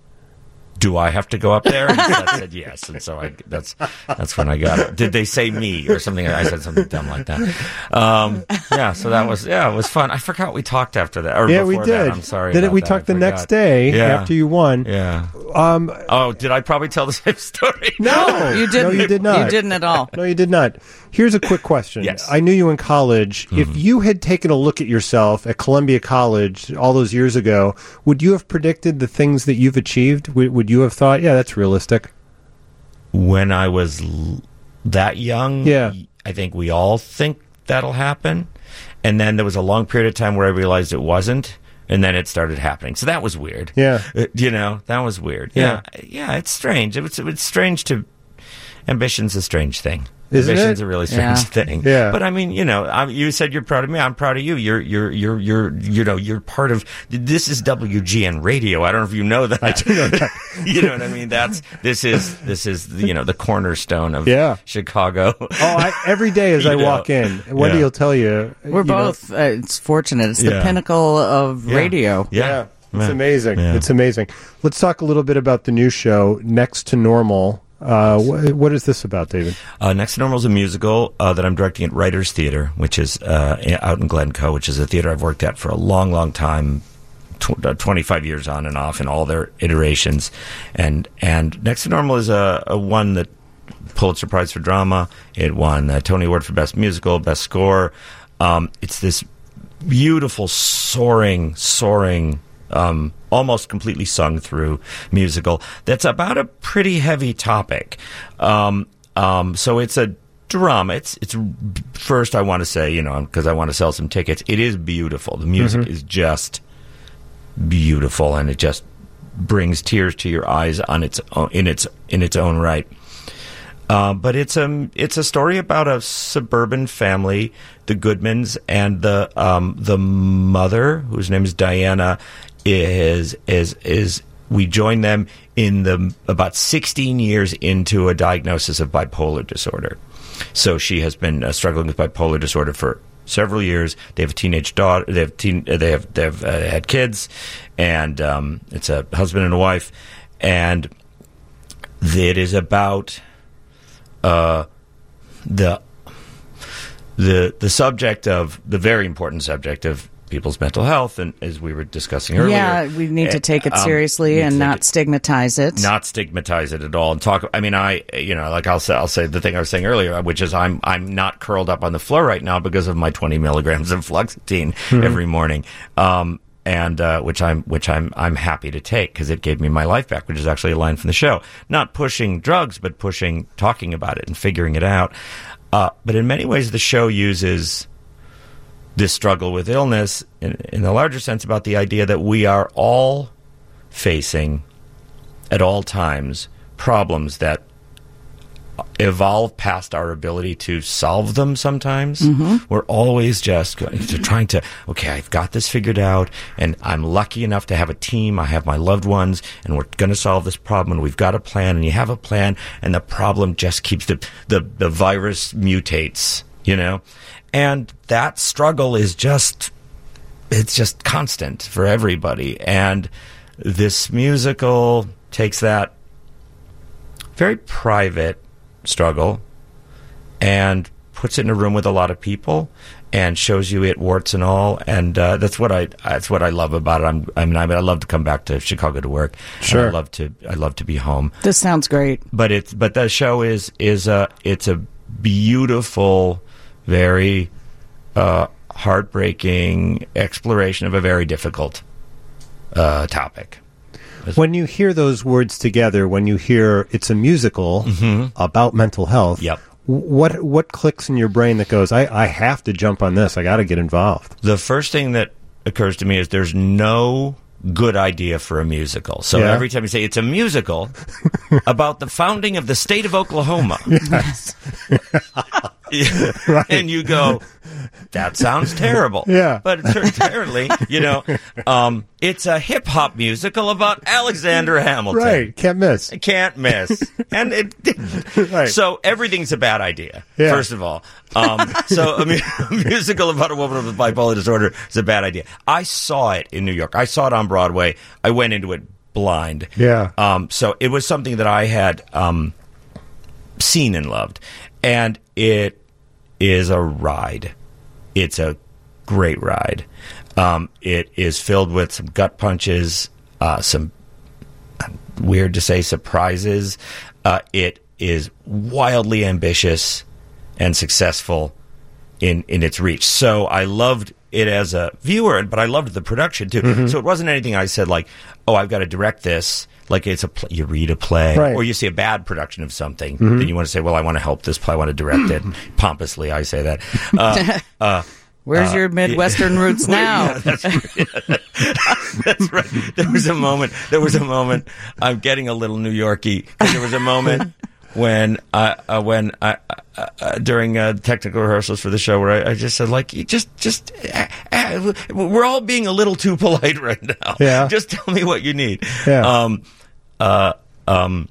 "Do I have to go up there?" And Seth said yes, and so I that's that's when I got it. Did they say me or something? I said something dumb like that. Um, yeah, so that was yeah, it was fun. I forgot we talked after that. Or Yeah, before we did. That. I'm sorry. Then about we that. talked I the next forgot. day Yeah. after you won. Yeah. Um, Oh, did I probably tell the same story? no, You didn't. No, you did not. You didn't at all. No, you did not. Here's a quick question. Yes. I knew you in college. If you had taken a look at yourself at Columbia College all those years ago, would you have predicted the things that you've achieved? Would, would you have thought, yeah, that's realistic? When I was l- that young, Yeah. I think we all think that'll happen. And then there was a long period of time where I realized it wasn't, and then it started happening. So that was weird. Yeah. Uh, you know, that was weird. Yeah. Yeah, yeah, it's strange. It's it's strange to ambition's a strange thing. Isn't Ambition's it? a really strange Yeah. thing. Yeah. But I mean, you know, I'm, you said you're proud of me. I'm proud of you. You're you're you're you're you know you're part of. This is W G N Radio. I don't know if you know that. I do know that. You know what I mean? That's this is this is you know the cornerstone of Yeah. Chicago. Oh, I, every day as I You know. walk in, Wendy Yeah. will tell you. We're you know, both. Uh, it's fortunate. It's the Yeah. pinnacle of Yeah. radio. Yeah. Yeah. It's Yeah. amazing. Yeah. It's amazing. Let's talk a little bit about the new show, Next to Normal. Uh, wh- what is this about, David? Uh, Next to Normal is a musical uh, that I'm directing at Writers Theater, which is uh, out in Glencoe, which is a theater I've worked at for a long, long time, tw- uh, twenty-five years on and off in all their iterations. And and Next to Normal is a, a one that Pulitzer Prize for Drama. It won a Tony Award for Best Musical, Best Score. Um, it's this beautiful, soaring, soaring, um, almost completely sung through musical that's about a pretty heavy topic. Um, um, so it's a drama. It's it's first I want to say, you know, because I want to sell some tickets. It is beautiful. The music mm-hmm. is just beautiful, and it just brings tears to your eyes on its own, in its in its own right. Uh, but it's a it's a story about a suburban family, the Goodmans, and the um, the mother, whose name is Diana, is is is we join them in the about sixteen years into a diagnosis of bipolar disorder. So she has been uh, struggling with bipolar disorder for several years. They have a teenage daughter. They have teen. They have they have uh, had kids, and um, it's a husband and a wife, and it is about. Uh, the the the subject of the very important subject of people's mental health, and as we were discussing earlier, yeah, we need to take it seriously um, and not it, stigmatize it, not stigmatize it at all, and talk. I mean, I you know, like I'll say, I'll say the thing I was saying earlier, which is I'm I'm not curled up on the floor right now because of my twenty milligrams of fluoxetine mm-hmm. every morning. Um, And uh, which I'm which I'm I'm happy to take because it gave me my life back, which is actually a line from the show. Not pushing drugs, but pushing talking about it and figuring it out. Uh, but in many ways, the show uses this struggle with illness in, in the larger sense about the idea that we are all facing at all times problems that evolve past our ability to solve them sometimes. Mm-hmm. We're always just going to trying to, okay, I've got this figured out, and I'm lucky enough to have a team. I have my loved ones, and we're going to solve this problem, and we've got a plan, and you have a plan, and the problem just keeps, the, the, the virus mutates, you know? And that struggle is just, it's just constant for everybody. And this musical takes that very private struggle and puts it in a room with a lot of people and shows you it warts and all, and uh, that's what I that's what I love about it. I'm I mean I, mean, I love to come back to Chicago to work. Sure, I love to I love to be home. This sounds great. But it's but the show is is a it's a beautiful, very uh, heartbreaking exploration of a very difficult uh, topic. When you hear those words together, when you hear it's a musical mm-hmm. about mental health, yep. what what clicks in your brain that goes, I, I have to jump on this, I got to get involved? The first thing that occurs to me is there's no good idea for a musical. So yeah. every time you say it's a musical about the founding of the state of Oklahoma, yes. right. and you go, that sounds terrible. Yeah. But apparently, you know, um, it's a hip-hop musical about Alexander Hamilton. Right. Can't miss. Can't miss. And it didn't. Right. So everything's a bad idea, yeah. first of all. Um, so I mean, a musical about a woman with bipolar disorder is a bad idea. I saw it in New York. I saw it on Broadway. I went into it blind. Yeah. Um, so it was something that I had um, seen and loved. And it is a ride. It's a great ride. Um, it is filled with some gut punches, uh, some, weird to say, surprises. Uh, it is wildly ambitious and successful in, in its reach. So I loved it as a viewer, but I loved the production too. Mm-hmm. So it wasn't anything I said like, oh, I've got to direct this. Like it's a pl- you read a play, right. or you see a bad production of something, mm-hmm. then you want to say, "Well, I want to help this play. I want to direct it." Pompously, I say that. Uh, uh, Where's uh, your Midwestern yeah. roots now? Yeah, that's, yeah, that's right. There was a moment. There was a moment. I'm getting a little New Yorkie. There was a moment when I uh, when I uh, uh, during uh, technical rehearsals for the show where I, I just said, like, you just just uh, uh, we're all being a little too polite right now. Yeah. Just tell me what you need. Yeah. Um. Uh. Um.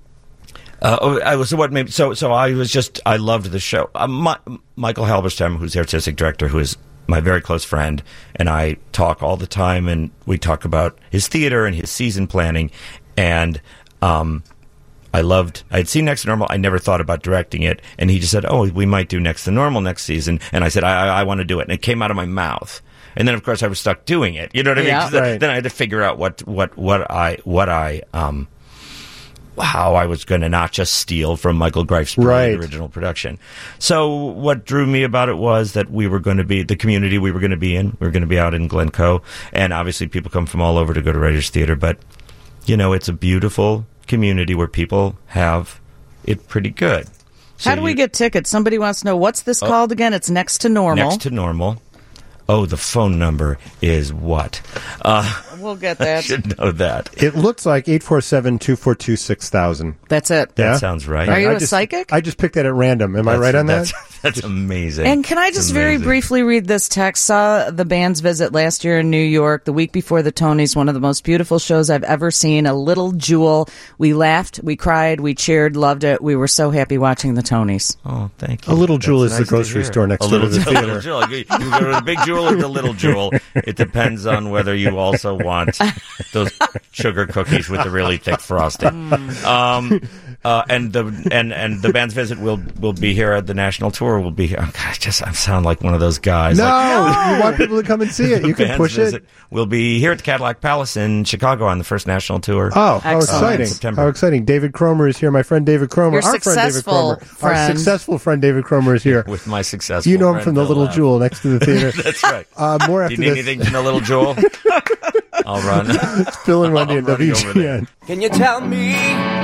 Uh, I was so what maybe so so I was just I loved the show. Uh, my, Michael Halberstam, who's the artistic director, who is my very close friend, and I talk all the time, and we talk about his theater and his season planning, and um. I loved, I had seen Next to Normal. I never thought about directing it. And he just said, oh, we might do Next to Normal next season. And I said, I, I, I want to do it. And it came out of my mouth. And then, of course, I was stuck doing it. You know what I mean? Yeah. Right. Then, Right. then I had to figure out what, what, what I, what I, um, how I was going to not just steal from Michael Greif's Right. original production. So what drew me about it was that we were going to be, the community we were going to be in, we were going to be out in Glencoe, and obviously people come from all over to go to Writers Theater, but, you know, it's a beautiful community where people have it pretty good. So How do we you- get tickets? Somebody wants to know, what's this called again? It's Next to Normal. Next to Normal. Oh, the phone number is what? Uh, We'll get I that. should know that. It looks like eight four seven, two four two, six thousand. That's it. That Yeah? sounds right. Are you I a just, psychic? I just picked that at random. Am I That's- right on that? that's, That's amazing. And can I It's just very amazing. briefly read this text? Saw the band's visit last year in New York, the week before the Tonys, one of the most beautiful shows I've ever seen. A little jewel. We laughed, we cried, we cheered, loved it. We were so happy watching the Tonys. Oh, thank you. A Little Jewel That's is the nice to grocery hear. store next a door to little, the a theater. little jewel. You you go to the big jewel or the little jewel. It depends on whether you also want those sugar cookies with the really thick frosting. Um, uh, and the and, and the band's visit will will be here at the national tour. Will be. Oh God, I just I sound like one of those guys. No, Like, you want people to come and see it. the You can band's push visit it. We'll be here at the Cadillac Palace in Chicago on the first national tour. Oh, how Excellent. exciting. September. How exciting. David Cromer is here. My friend David Cromer. Your Our friend David successful Cromer. Our friend. successful friend David Cromer is here. With my successful, You know him friend from the Bill Little Lapp. Jewel next to the theater. That's right. Uh, more Do after you need this. anything to know, Little Jewel? I'll run. It's Bill and Wendy I'm at running W over G there. N. Can you tell me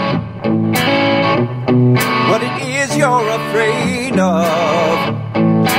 what it is you're afraid of?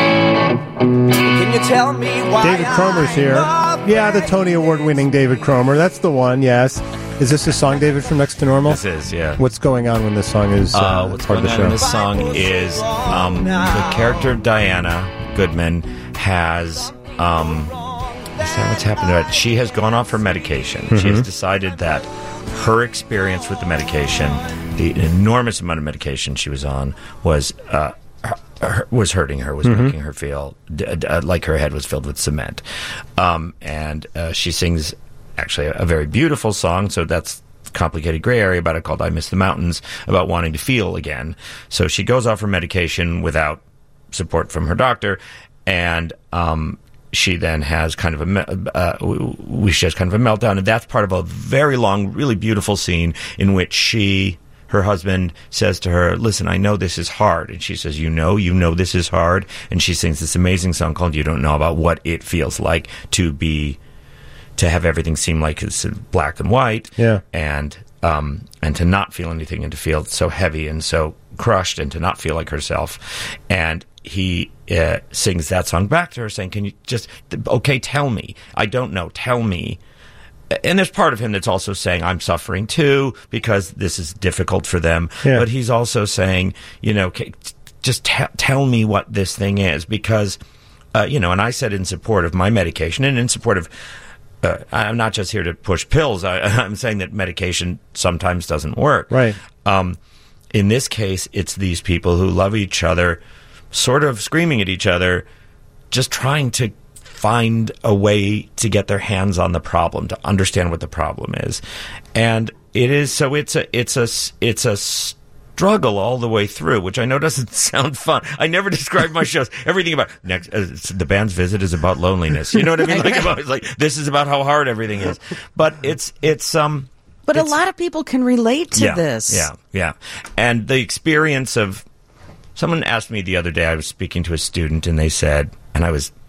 Can you tell me why David Cromer's here. I'm Yeah, the Tony Award-winning David Cromer. That's the one, yes. Is this a song, David, from Next to Normal? This is, yeah. What's going on when this song is uh, Uh, what's part going of on the in show? this song is um, the character of Diana Goodman has. Um, is that what's happened to her? She has gone off her medication. She Mm-hmm. has decided that her experience with the medication, the enormous amount of medication she was on, was uh, her, her- was hurting her, was Mm-hmm. making her feel d- d- uh, like her head was filled with cement. Um, and uh, she sings actually a, a very beautiful song. So that's complicated gray area about it called I Miss the Mountains, about wanting to feel again. So she goes off her medication without support from her doctor, and um, she then has kind of a me- uh, we she has kind of a meltdown, and that's part of a very long, really beautiful scene in which she, her husband, says to her, "Listen, I know this is hard," and she says, "You know, you know this is hard," and she sings this amazing song called "You Don't Know," about what it feels like to be, to have everything seem like it's black and white, Yeah. and um, and to not feel anything, and to feel so heavy and so crushed, and to not feel like herself. And he uh, sings that song back to her, saying, "Can you just, okay, tell me. I don't know. Tell me." And there's part of him that's also saying, "I'm suffering too because this is difficult for them." Yeah. But he's also saying, you know, "Okay, just te- tell me what this thing is," because, uh, you know, and I said in support of my medication and in support of. Uh, I'm not just here to push pills. I, I'm saying that medication sometimes doesn't work. Right. Um, in this case, it's these people who love each other, sort of screaming at each other, just trying to find a way to get their hands on the problem, to understand what the problem is. And it is, so it's a, it's a, it's a struggle all the way through, which I know doesn't sound fun. I never describe my shows. Everything about next, uh, it's- the band's visit is about loneliness. You know what I mean? Like, about, it's like, this is about how hard everything is. But it's, it's, um, But a it's- lot of people can relate to yeah, this. Yeah, yeah. And the experience of someone asked me the other day, I was speaking to a student, and they said, and I was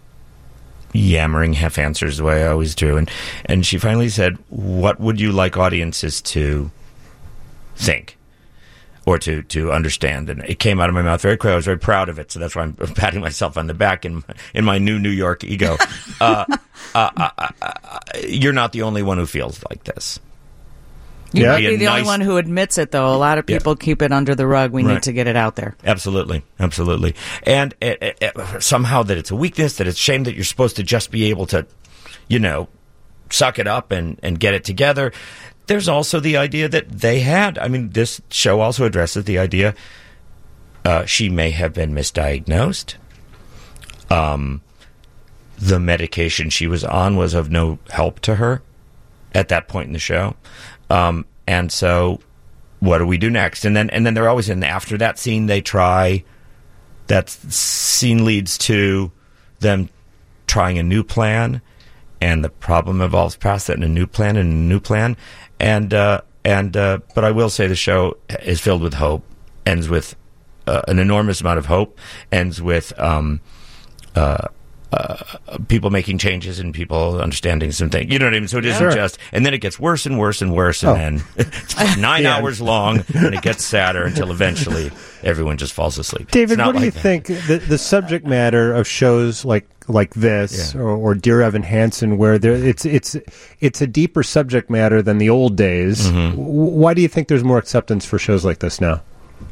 yammering half answers the way I always do, and, and she finally said, "What would you like audiences to think or to, to understand?" And it came out of my mouth very quickly. I was very proud of it, so that's why I'm patting myself on the back in, in my new New York ego. uh, uh, uh, uh, uh, you're not the only one who feels like this. You Yeah. might Be be a the only nice- one who admits it, though. A lot of Yeah. people keep it under the rug. We Right. need to get it out there. Absolutely, absolutely, and uh, uh, somehow that it's a weakness, that it's shame that you're supposed to just be able to, you know, suck it up and, and get it together. There's also the idea that they had. I mean, this show also addresses the idea uh, she may have been misdiagnosed. Um, the medication she was on was of no help to her at that point in the show, um, and so. What do we do next? And then, and then they're always in. After that scene, they try. That scene leads to them trying a new plan, and the problem evolves past that in a new plan and a new plan. And uh, and uh, but I will say the show is filled with hope. Ends with uh, an enormous amount of hope. Ends with um, uh, uh, people making changes and people understanding some things. You know what I mean? So it isn't Sure. just, and then it gets worse and worse and worse, and Oh. then it's nine Yeah. hours long, and it gets sadder until eventually everyone just falls asleep. David, It's not what do you like that. think the the subject matter of shows like like this Yeah. or, or Dear Evan Hansen, where there it's it's it's a deeper subject matter than the old days? Mm-hmm. W- Why do you think there's more acceptance for shows like this now?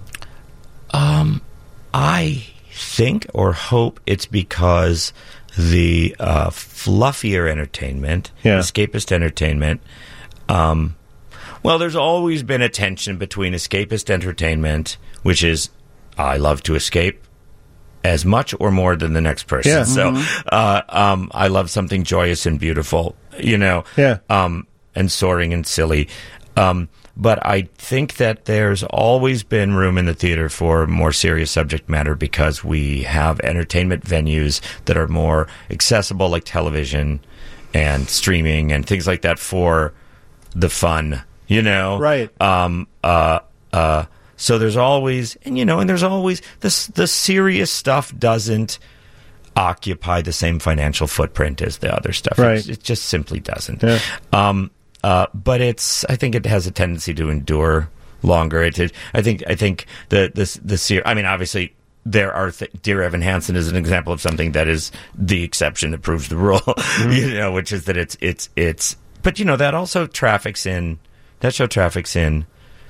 Um, I think or hope it's because the uh, fluffier entertainment, Yeah. escapist entertainment, um, well, there's always been a tension between escapist entertainment, which is I love to escape as much or more than the next person. Yeah. So uh, um, I love something joyous and beautiful, you know, Yeah. um, and soaring and silly. Um, but I think that there's always been room in the theater for more serious subject matter because we have entertainment venues that are more accessible, like television and streaming and things like that for the fun, you know? Right. Um, uh, uh, so there's always, and you know, and there's always this, the serious stuff doesn't occupy the same financial footprint as the other stuff. Right. It, it just simply doesn't. Yeah. Um, uh, but it's, I think it has a tendency to endure longer. It, it I think, I think the, the, the, ser- I mean, obviously, there are th- Dear Evan Hansen is an example of something that is the exception that proves the rule, you know, which is that it's, it's, it's, but you know, that also traffics in, that show traffics in,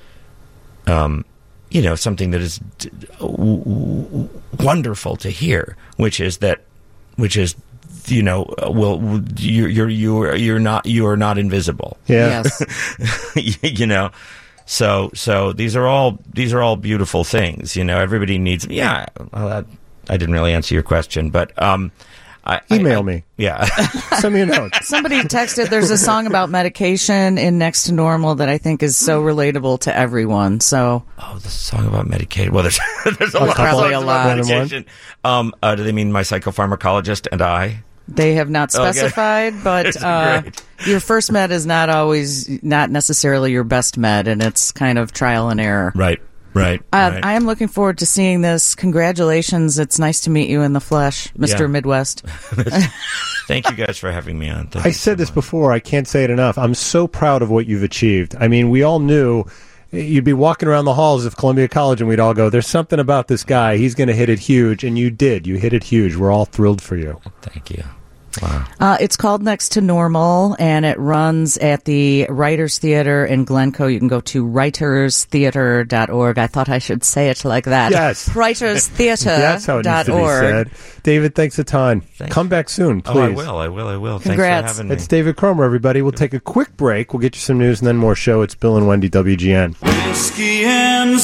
um, you know, something that is d- w- w- wonderful to hear, which is that, which is, you know, well, you're you're you're you're not you are not invisible. Yeah. Yes. You know, so so these are all these are all beautiful things. You know, everybody needs. Yeah, well, that, I didn't really answer your question, but um, I, Email I, I, me. Yeah. Send me a note. Somebody texted, there's a song about medication in Next to Normal that I think is so relatable to everyone. So Oh, the song about medication. Well, there's there's a, lot of Probably songs a about lot. medication. Um, uh, do they mean my psychopharmacologist and I? they have not Okay. specified, but It's uh, great. your first med is not always, not necessarily your best med, and it's kind of trial and error. Right. Right. Uh, right. I am looking forward to seeing this. Congratulations. It's nice to meet you in the flesh, Mister Yeah. Midwest. Thank you guys for having me on. Thank I you said so this much. before. I can't say it enough. I'm so proud of what you've achieved. I mean, we all knew you'd be walking around the halls of Columbia College and we'd all go, there's something about this guy. He's going to hit it huge. And you did. You hit it huge. We're all thrilled for you. Thank you. Wow. Uh, it's called Next to Normal, and it runs at the Writers Theater in Glencoe. You can go to writers theater dot org. I thought I should say it like that. Yes. writers theater That's how it needs dot to be org. said. David, thanks a ton. Thank Come back soon, please. Oh, I will. I will. I will. Congrats. Thanks for having me. It's David Cromer, everybody. We'll take a quick break. We'll get you some news and then more show. It's Bill and Wendy, W G N. Whiskey and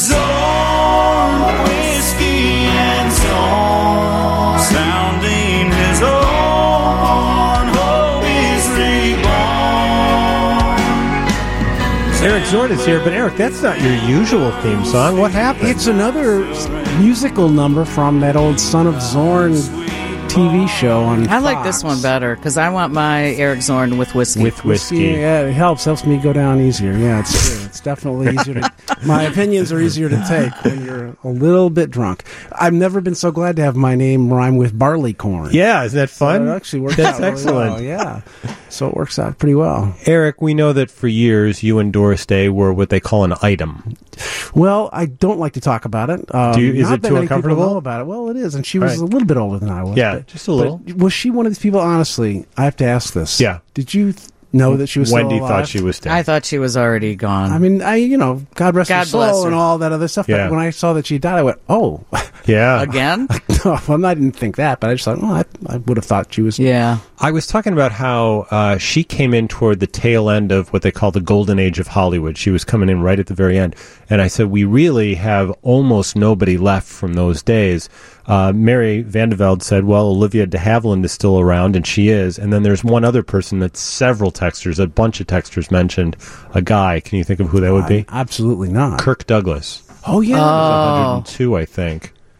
Zone, Whiskey and Zone, sounding his own, hope is reborn. Eric Zorn is here, but Eric, that's not your usual theme song. What happened? It's another musical number from that old Son of Zorn T V show on I like Fox. this one better because I want my Eric Zorn with whiskey. With whiskey. Yeah, it helps. Helps me go down easier. Yeah, it's true. It's definitely easier to... My opinions are easier to take when you're a little bit drunk. I've never been so glad to have my name rhyme with barleycorn. Yeah, isn't that fun? So it actually works That's out really excellent. well, yeah. So it works out pretty well. Eric, we know that for years you and Doris Day were what they call an item. Well, I don't like to talk about it. Um, Do you- is not it that too many people uncomfortable? know about it. Well, it is, and she was Right. a little bit older than I was. Yeah, but- just a little. but was she one of these people? Honestly, I have to ask this. Yeah. Did you th- know that she was Wendy still alive? thought she was dead. I thought she was already gone. I mean, I you know, God rest God her bless soul her. and all that other stuff. Yeah. But when I saw that she died, I went, "Oh, yeah. Again? no." Well, I didn't think that, but I just thought, "Oh, I, I would have thought she was." Yeah. I was talking about how uh, she came in toward the tail end of what they call the golden age of Hollywood. She was coming in right at the very end. And I said, we really have almost nobody left from those days. Uh, Mary Vandevelde said, well, Olivia de Havilland is still around, and she is. And then there's one other person that several texters, a bunch of texters mentioned, a guy. Can you think of who that would be? I- absolutely not. Kirk Douglas. Oh yeah. one hundred two, I think.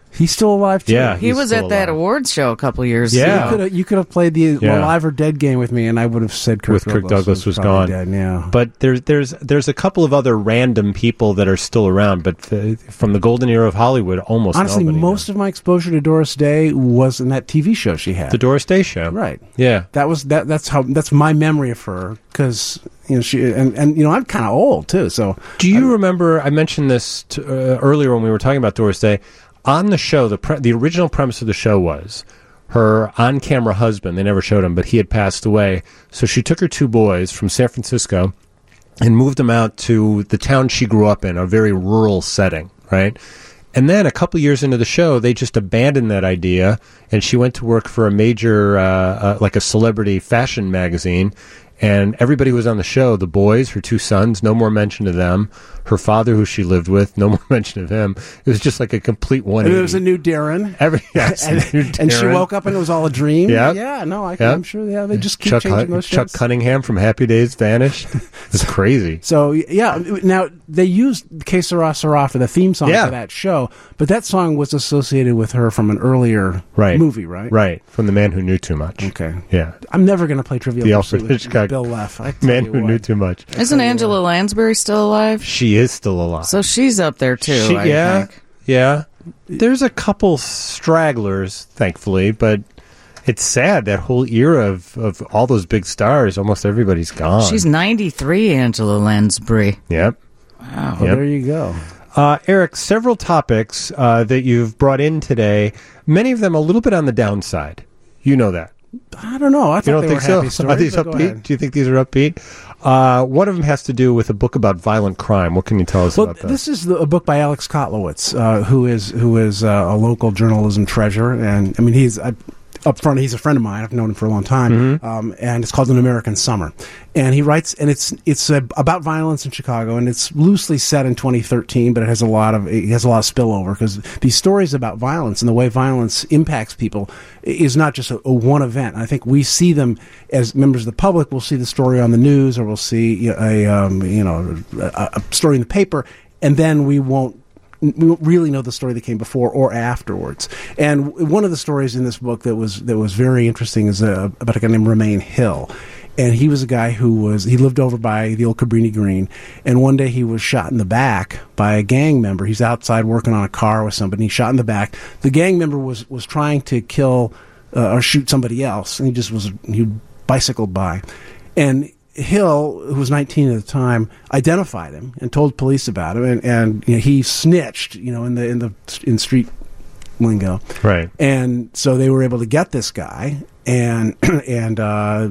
He's still alive too. Yeah, He he's was still at that alive. awards show a couple years Yeah. You could have, you could have played the Yeah. alive or dead game with me, and I would have said Kirk with Douglas, Kirk Douglas was probably gone. Dead, yeah. But there's there's there's a couple of other random people that are still around, but the, from the golden era of Hollywood, almost Honestly, nobody most knows. of my exposure to Doris Day was in that T V show she had. the Doris Day Show, Right. Yeah, That was that. That's how. That's my memory of her because you know she and and you know I'm kind of old too. So do you remember? I mentioned this to, uh, earlier when we were talking about Doris Day. On the show, the pre- the original premise of the show was her on-camera husband. They never showed him, but he had passed away. So she took her two boys from San Francisco and moved them out to the town she grew up in, a very rural setting, right? And then a couple years into the show, they just abandoned that idea, and she went to work for a major, uh, uh, like a celebrity fashion magazine. And everybody who was on the show, the boys, her two sons, no more mention of them. Her father, who she lived with, no more mention of him. It was just like a complete one and eighty. there was a new Darren. Every, yes, and, new and she Darren. woke up and it was all a dream. Yep. Yeah, no, I, Yep. I'm sure. Yeah, they just keep Chuck, changing Hun- those Chuck shows. Cunningham from Happy Days vanished. It's crazy. So yeah, now they used "Que Sera Sera" for the theme song Yeah. for that show, but that song was associated with her from an earlier Right. movie, right? Right, from The Man Who Knew Too Much. Okay. Yeah. I'm never going to play Trivial The Pursuit Alfred with Hitchcock Bill Leff. I tell Man you Who what. Knew Too Much. Isn't Angela Lansbury still alive? She is still alive. So she's up there too. She- I yeah, think. yeah. There's a couple stragglers, thankfully, but it's sad that whole era of, of all those big stars. Almost everybody's gone. She's ninety-three, Angela Lansbury. Yep. Wow. Well, Yep. there you go. Uh, Eric, several topics uh, that you've brought in today. Many of them a little bit on the downside. You know that. I don't know. I thought You don't they think were so? happy stories, Are these but go upbeat? ahead. Do you think these are upbeat? Uh, one of them has to do with a book about violent crime. What can you tell us Well, about that? this is the, a book by Alex Kotlowitz, uh, who is who is uh, a local journalism treasure, and I mean he's uh, up front. He's a friend of mine. I've known him for a long time, Mm-hmm. um, and it's called An American Summer. And he writes, and it's it's uh, about violence in Chicago, and it's loosely set in twenty thirteen, but it has a lot of it has a lot of spillover because these stories about violence and the way violence impacts people is not just a, a one event. I think we see them as members of the public. We'll see the story on the news, or we'll see a um, you know a, a story in the paper, and then we won't. We don't really know the story that came before or afterwards. And one of the stories in this book that was that was very interesting is uh, about a guy named Romaine Hill. And he was a guy who was, he lived over by the old Cabrini Green. And one day he was shot in the back by a gang member. He's outside working on a car with somebody. He's shot in the back. The gang member was, was trying to kill uh, or shoot somebody else. And he just was, he bicycled by. And Hill, who was nineteen at the time, identified him and told police about him, and, and you know, he snitched, you know, in the in the in street lingo, right? And so they were able to get this guy, and and uh,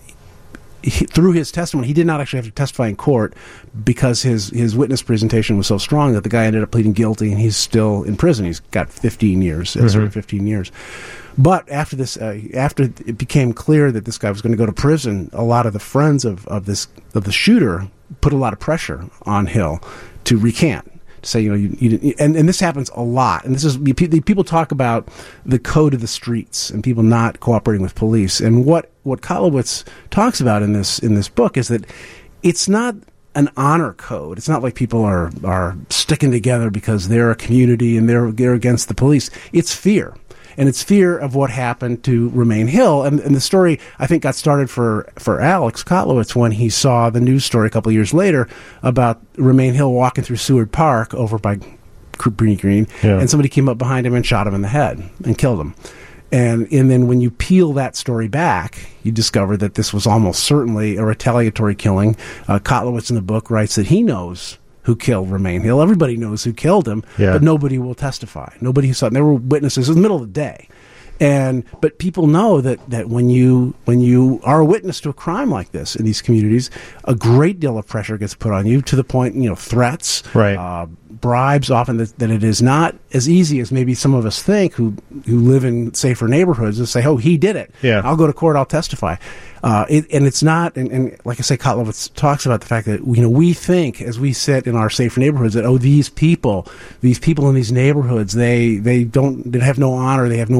he, through his testimony, he did not actually have to testify in court because his his witness presentation was so strong that the guy ended up pleading guilty, and he's still in prison. He's got fifteen years, mm-hmm. sort of fifteen years. But after this, uh, after it became clear that this guy was going to go to prison, a lot of the friends of, of this of the shooter put a lot of pressure on Hill to recant, to say, you know, you, you didn't, and and this happens a lot. And this is people talk about the code of the streets and people not cooperating with police. And what what Kotlowitz talks about in this in this book is that it's not an honor code. It's not like people are are sticking together because they're a community and they're they're against the police. It's fear. And it's fear of what happened to Romaine Hill. And, and the story, I think, got started for, for Alex Kotlowitz when he saw the news story a couple of years later about Romaine Hill walking through Seward Park over by Cabrini Green, yeah. and somebody came up behind him and shot him in the head and killed him. And and then when you peel that story back, you discover that this was almost certainly a retaliatory killing. Uh, Kotlowitz in the book writes that he knows who killed Romaine Hill. Everybody knows who killed him, yeah. but nobody will testify. Nobody saw. There were witnesses. It was the middle of the day, and but people know that, that when you when you are a witness to a crime like this in these communities, a great deal of pressure gets put on you to the point, you know, threats, right. uh, bribes. Often that, that it is not as easy as maybe some of us think who who live in safer neighborhoods and say, "Oh, he did it. Yeah. I'll go to court. I'll testify." Uh, it, and it's not, and, and like I say, Kotlowitz talks about the fact that, you know, we think as we sit in our safer neighborhoods that, oh, these people, these people in these neighborhoods, they, they don't, they have no honor, they have no morality.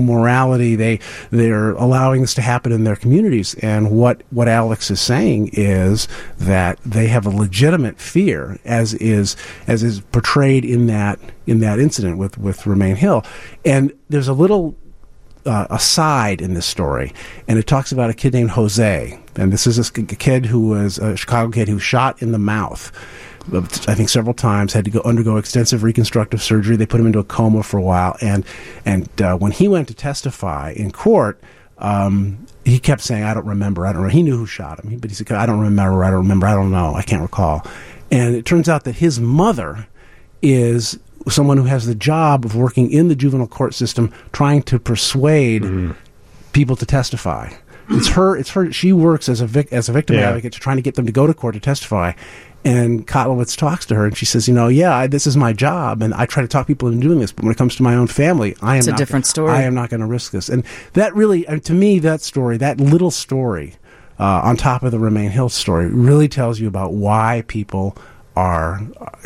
reality, they they're allowing this to happen in their communities. And what what Alex is saying is that they have a legitimate fear, as is as is portrayed in that in that incident with with Remain Hill. And there's a little uh, aside in this story, and it talks about a kid named Jose. And this is a kid who was a Chicago kid who was shot in the mouth, I think several times, had to go undergo extensive reconstructive surgery. They put him into a coma for a while. And and uh, when he went to testify in court, um, he kept saying, I don't remember. I don't remember. He knew who shot him, but he said, I don't remember. I don't remember. I don't know. I can't recall. And it turns out that his mother is someone who has the job of working in the juvenile court system, trying to persuade mm. people to testify. It's her. It's her. She works as a vic, as a victim yeah. advocate, trying to get them to go to court to testify. And Kotlowitz talks to her, and she says, "You know, yeah, I, this is my job, and I try to talk people into doing this. But when it comes to my own family, I am it's a not different gonna, story. I am not going to risk this." And that really, uh, to me, that story, that little story, uh, on top of the Remain Hill story, really tells you about why people are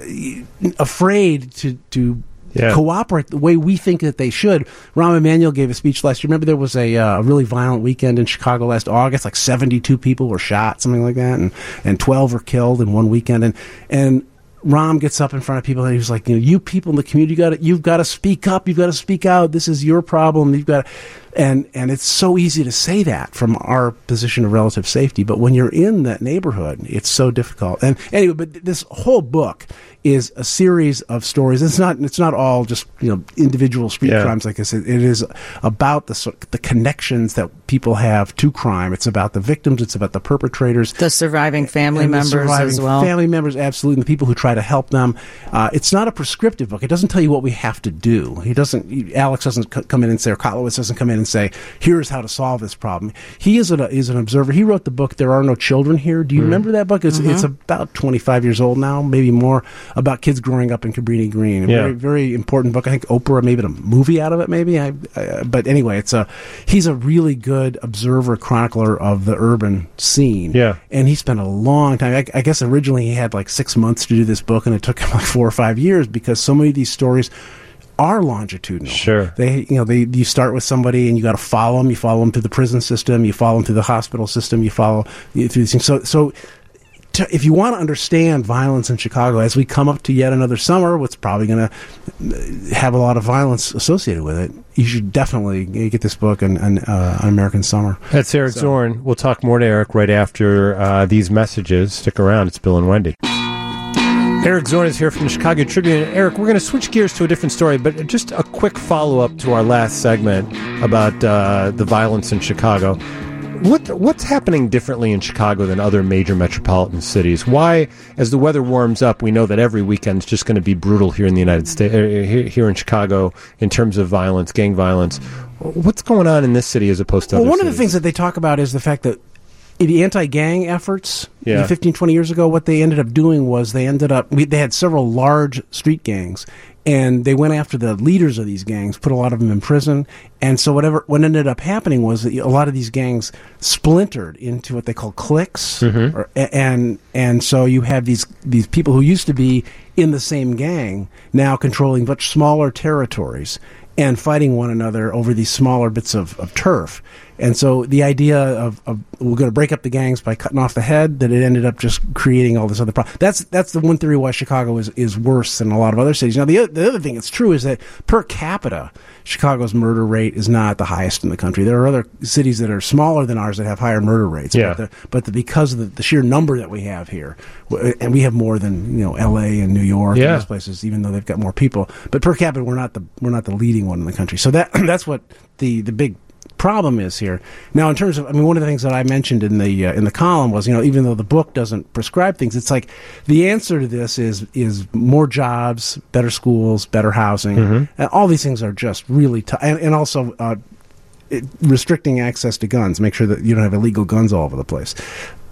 uh, afraid to to. Yeah. cooperate the way we think that they should. Rahm Emanuel gave a speech last year. Remember, there was a uh, really violent weekend in Chicago last August. Like seventy-two people were shot, something like that, and and twelve were killed in one weekend. And and Rahm gets up in front of people and he's like, you know, you people in the community, you got you've got to speak up. You've got to speak out. This is your problem. You've got, and and it's so easy to say that from our position of relative safety, but when you're in that neighborhood, it's so difficult. And anyway, but this whole book is a series of stories. It's not. It's not all just you know individual street yeah. crimes like this. It, it is about the the connections that people have to crime. It's about the victims. It's about the perpetrators, the surviving family and members the surviving as well. Family members, absolutely, and the people who try to help them. Uh, it's not a prescriptive book. It doesn't tell you what we have to do. He doesn't. Alex doesn't c- come in and say, or Kotlowitz doesn't come in and say, "Here's how to solve this problem." He is an is an observer. He wrote the book "There Are No Children Here." Do you mm. remember that book? It's mm-hmm. it's about twenty-five years old now, maybe more, about kids growing up in Cabrini Green. A yeah. very, very important book. I think Oprah made a movie out of it, maybe. I, I, but anyway, it's a he's a really good observer, chronicler of the urban scene. Yeah. And he spent a long time. I, I guess originally he had like six months to do this book, and it took him like four or five years because so many of these stories are longitudinal. Sure. They, you know, they you start with somebody and you got to follow them. You follow them through the prison system. You follow them through the hospital system. You follow you, through these things. So, so. To, if you want to understand violence in Chicago as we come up to yet another summer, what's probably going to have a lot of violence associated with it, you should definitely get this book on, on, uh, on American Summer. That's Eric so. Zorn. We'll talk more to Eric right after uh, these messages. Stick around. It's Bill and Wendy. Eric Zorn is here from the Chicago Tribune. Eric, we're going to switch gears to a different story, but just a quick follow-up to our last segment about uh, the violence in Chicago. What what's happening differently in Chicago than other major metropolitan cities? Why, as the weather warms up, we know that every weekend is just going to be brutal here in the United States, here, here in Chicago, in terms of violence, gang violence. What's going on in this city as opposed to well, other one cities? of the things that they talk about is the fact that the anti-gang efforts, yeah. fifteen, twenty years ago, what they ended up doing was they ended up, we, they had several large street gangs, and they went after the leaders of these gangs, put a lot of them in prison, and so whatever what ended up happening was that a lot of these gangs splintered into what they call cliques, mm-hmm. or, and and so you have these these people who used to be in the same gang now controlling much smaller territories and fighting one another over these smaller bits of, of turf. And so the idea of, of we're going to break up the gangs by cutting off the head, that it ended up just creating all this other problem. That's that's the one theory why Chicago is, is worse than a lot of other cities. Now, the, the other thing that's true is that per capita, Chicago's murder rate is not the highest in the country. There are other cities that are smaller than ours that have higher murder rates. Yeah. But, the, but the, because of the, the sheer number that we have here, and we have more than you know L A and New York yeah. and those places, even though they've got more people. But per capita, we're not the we're not the leading one in the country. So that that's what the the big problem is here. Now, in terms of, I mean, one of the things that I mentioned in the uh, in the column was, you know, even though the book doesn't prescribe things, it's like the answer to this is is more jobs, better schools, better housing, mm-hmm. and all these things are just really tough, and, and also uh, it, restricting access to guns, make sure that you don't have illegal guns all over the place.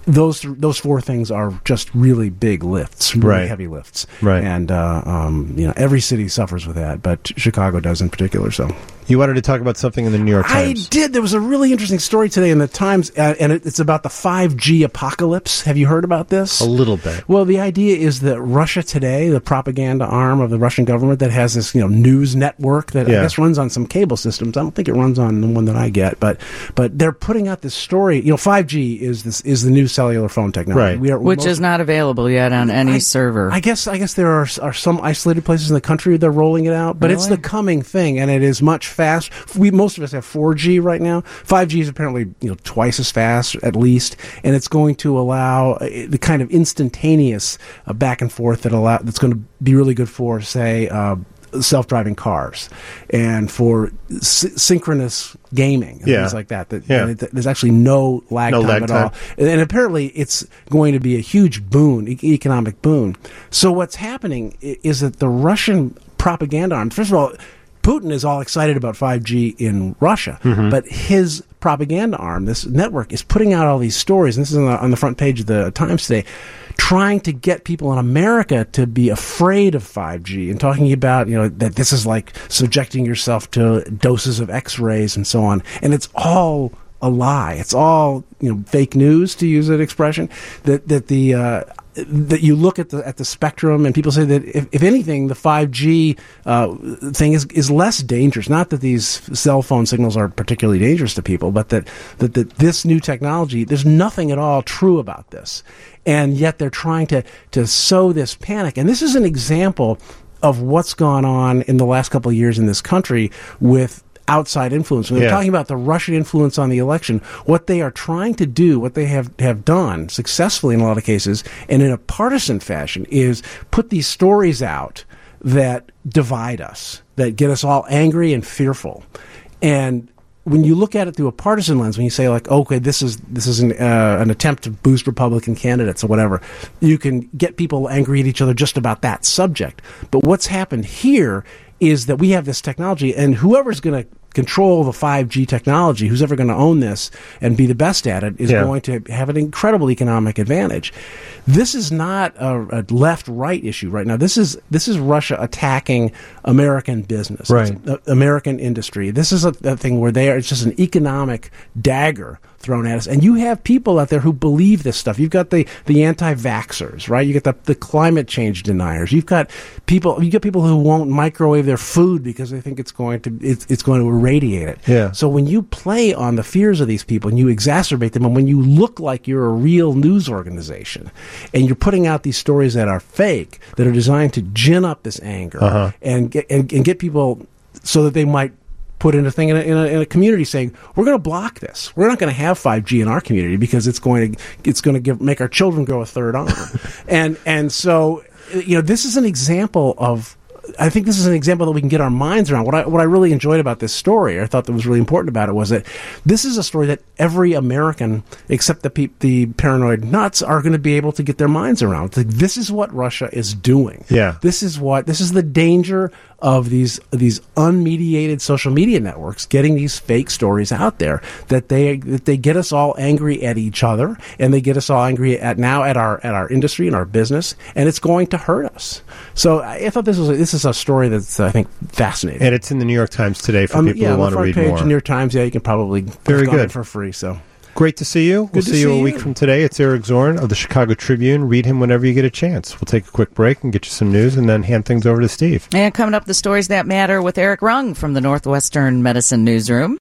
those those four things are just really big lifts, really Right. heavy lifts, Right. And uh, um, you know, every city suffers with that, but Chicago does in particular. So. You wanted to talk about something in the New York Times. I did. There was a really interesting story today in the Times, uh, and it, it's about the five G apocalypse. Have you heard about this? A little bit. Well, the idea is that Russia Today, the propaganda arm of the Russian government that has this, you know, news network that Yeah. I guess runs on some cable systems. I don't think it runs on the one that I get, but but they're putting out this story. You know, five G is this is the new cellular phone technology. Right. We are, Which most- is not available yet on any I- server. I guess I guess there are are some isolated places in the country they're rolling it out, but it's Really? the coming thing, and it is much fast. We most of us have four G right now. five G is apparently you know twice as fast at least, and it's going to allow uh, the kind of instantaneous uh, back and forth that allow that's going to be really good for, say, uh, self-driving cars and for sy- synchronous gaming and Yeah. things like that. That, Yeah. and it, there's actually no lag No time lag at time. all. And, and apparently it's going to be a huge boon, e- economic boon. So what's happening i- is that the Russian propaganda arm, first of all, Putin is all excited about five G in Russia, Mm-hmm. but his propaganda arm, this network, is putting out all these stories, and this is on the, on the front page of the Times today, trying to get people in America to be afraid of five G and talking about, you know, that this is like subjecting yourself to doses of X-rays and so on. And it's all a lie. It's all, you know, fake news, to use that expression, that, that the, uh, that you look at the at the spectrum, and people say that if, if anything, the five G uh, thing is is less dangerous. Not that these cell phone signals are particularly dangerous to people, but that, that that this new technology, there's nothing at all true about this, and yet they're trying to to sow this panic. And this is an example of what's gone on in the last couple of years in this country with outside influence. When they're Yeah. talking about the Russian influence on the election, what they are trying to do, what they have, have done successfully in a lot of cases, and in a partisan fashion, is put these stories out that divide us, that get us all angry and fearful. And when you look at it through a partisan lens, when you say like, okay, this is this is an, uh, an attempt to boost Republican candidates or whatever, you can get people angry at each other just about that subject. But what's happened here is that we have this technology, and whoever's going to control the five G technology, who's ever going to own this and be the best at it, is Yeah. going to have an incredible economic advantage. This is not a, a left-right issue right now. This is this is Russia attacking American business, Right. It's, uh, American industry. This is a, a thing where they are. It's just an economic dagger thrown at us, and you have people out there who believe this stuff. You've got the the anti-vaxxers, right? You get the the climate change deniers. You've got people. You get people who won't microwave their food because they think it's going to it's, it's going to irradiate it. Yeah. So when you play on the fears of these people and you exacerbate them, and when you look like you're a real news organization, and you're putting out these stories that are fake, that are designed to gin up this anger Uh-huh. and get and, and get people so that they might put in a thing in a, in a, in a community saying, we're going to block this. We're not going to have five G in our community because it's going to it's going to give make our children grow a third arm. and and so you know this is an example of. I think this is an example that we can get our minds around. What I what I really enjoyed about this story, or I thought that was really important about it, was that this is a story that every American, except the pe- the paranoid nuts, are going to be able to get their minds around. It's like, this is what Russia is doing. Yeah. This is what this is the danger of these these unmediated social media networks getting these fake stories out there, that they that they get us all angry at each other, and they get us all angry at now at our at our industry and our business, and it's going to hurt us. So I, I thought this was a, this is a story that's I think fascinating. And it's in the New York Times today for Um, people yeah, who on the want to front read page more. of New York Times, yeah, you can probably Very click on good. it for free. So Great to see you. We'll to see you see a week you. from today. It's Eric Zorn of the Chicago Tribune. Read him whenever you get a chance. We'll take a quick break and get you some news and then hand things over to Steve. And coming up, the stories that matter with Eric Rung from the Northwestern Medicine Newsroom.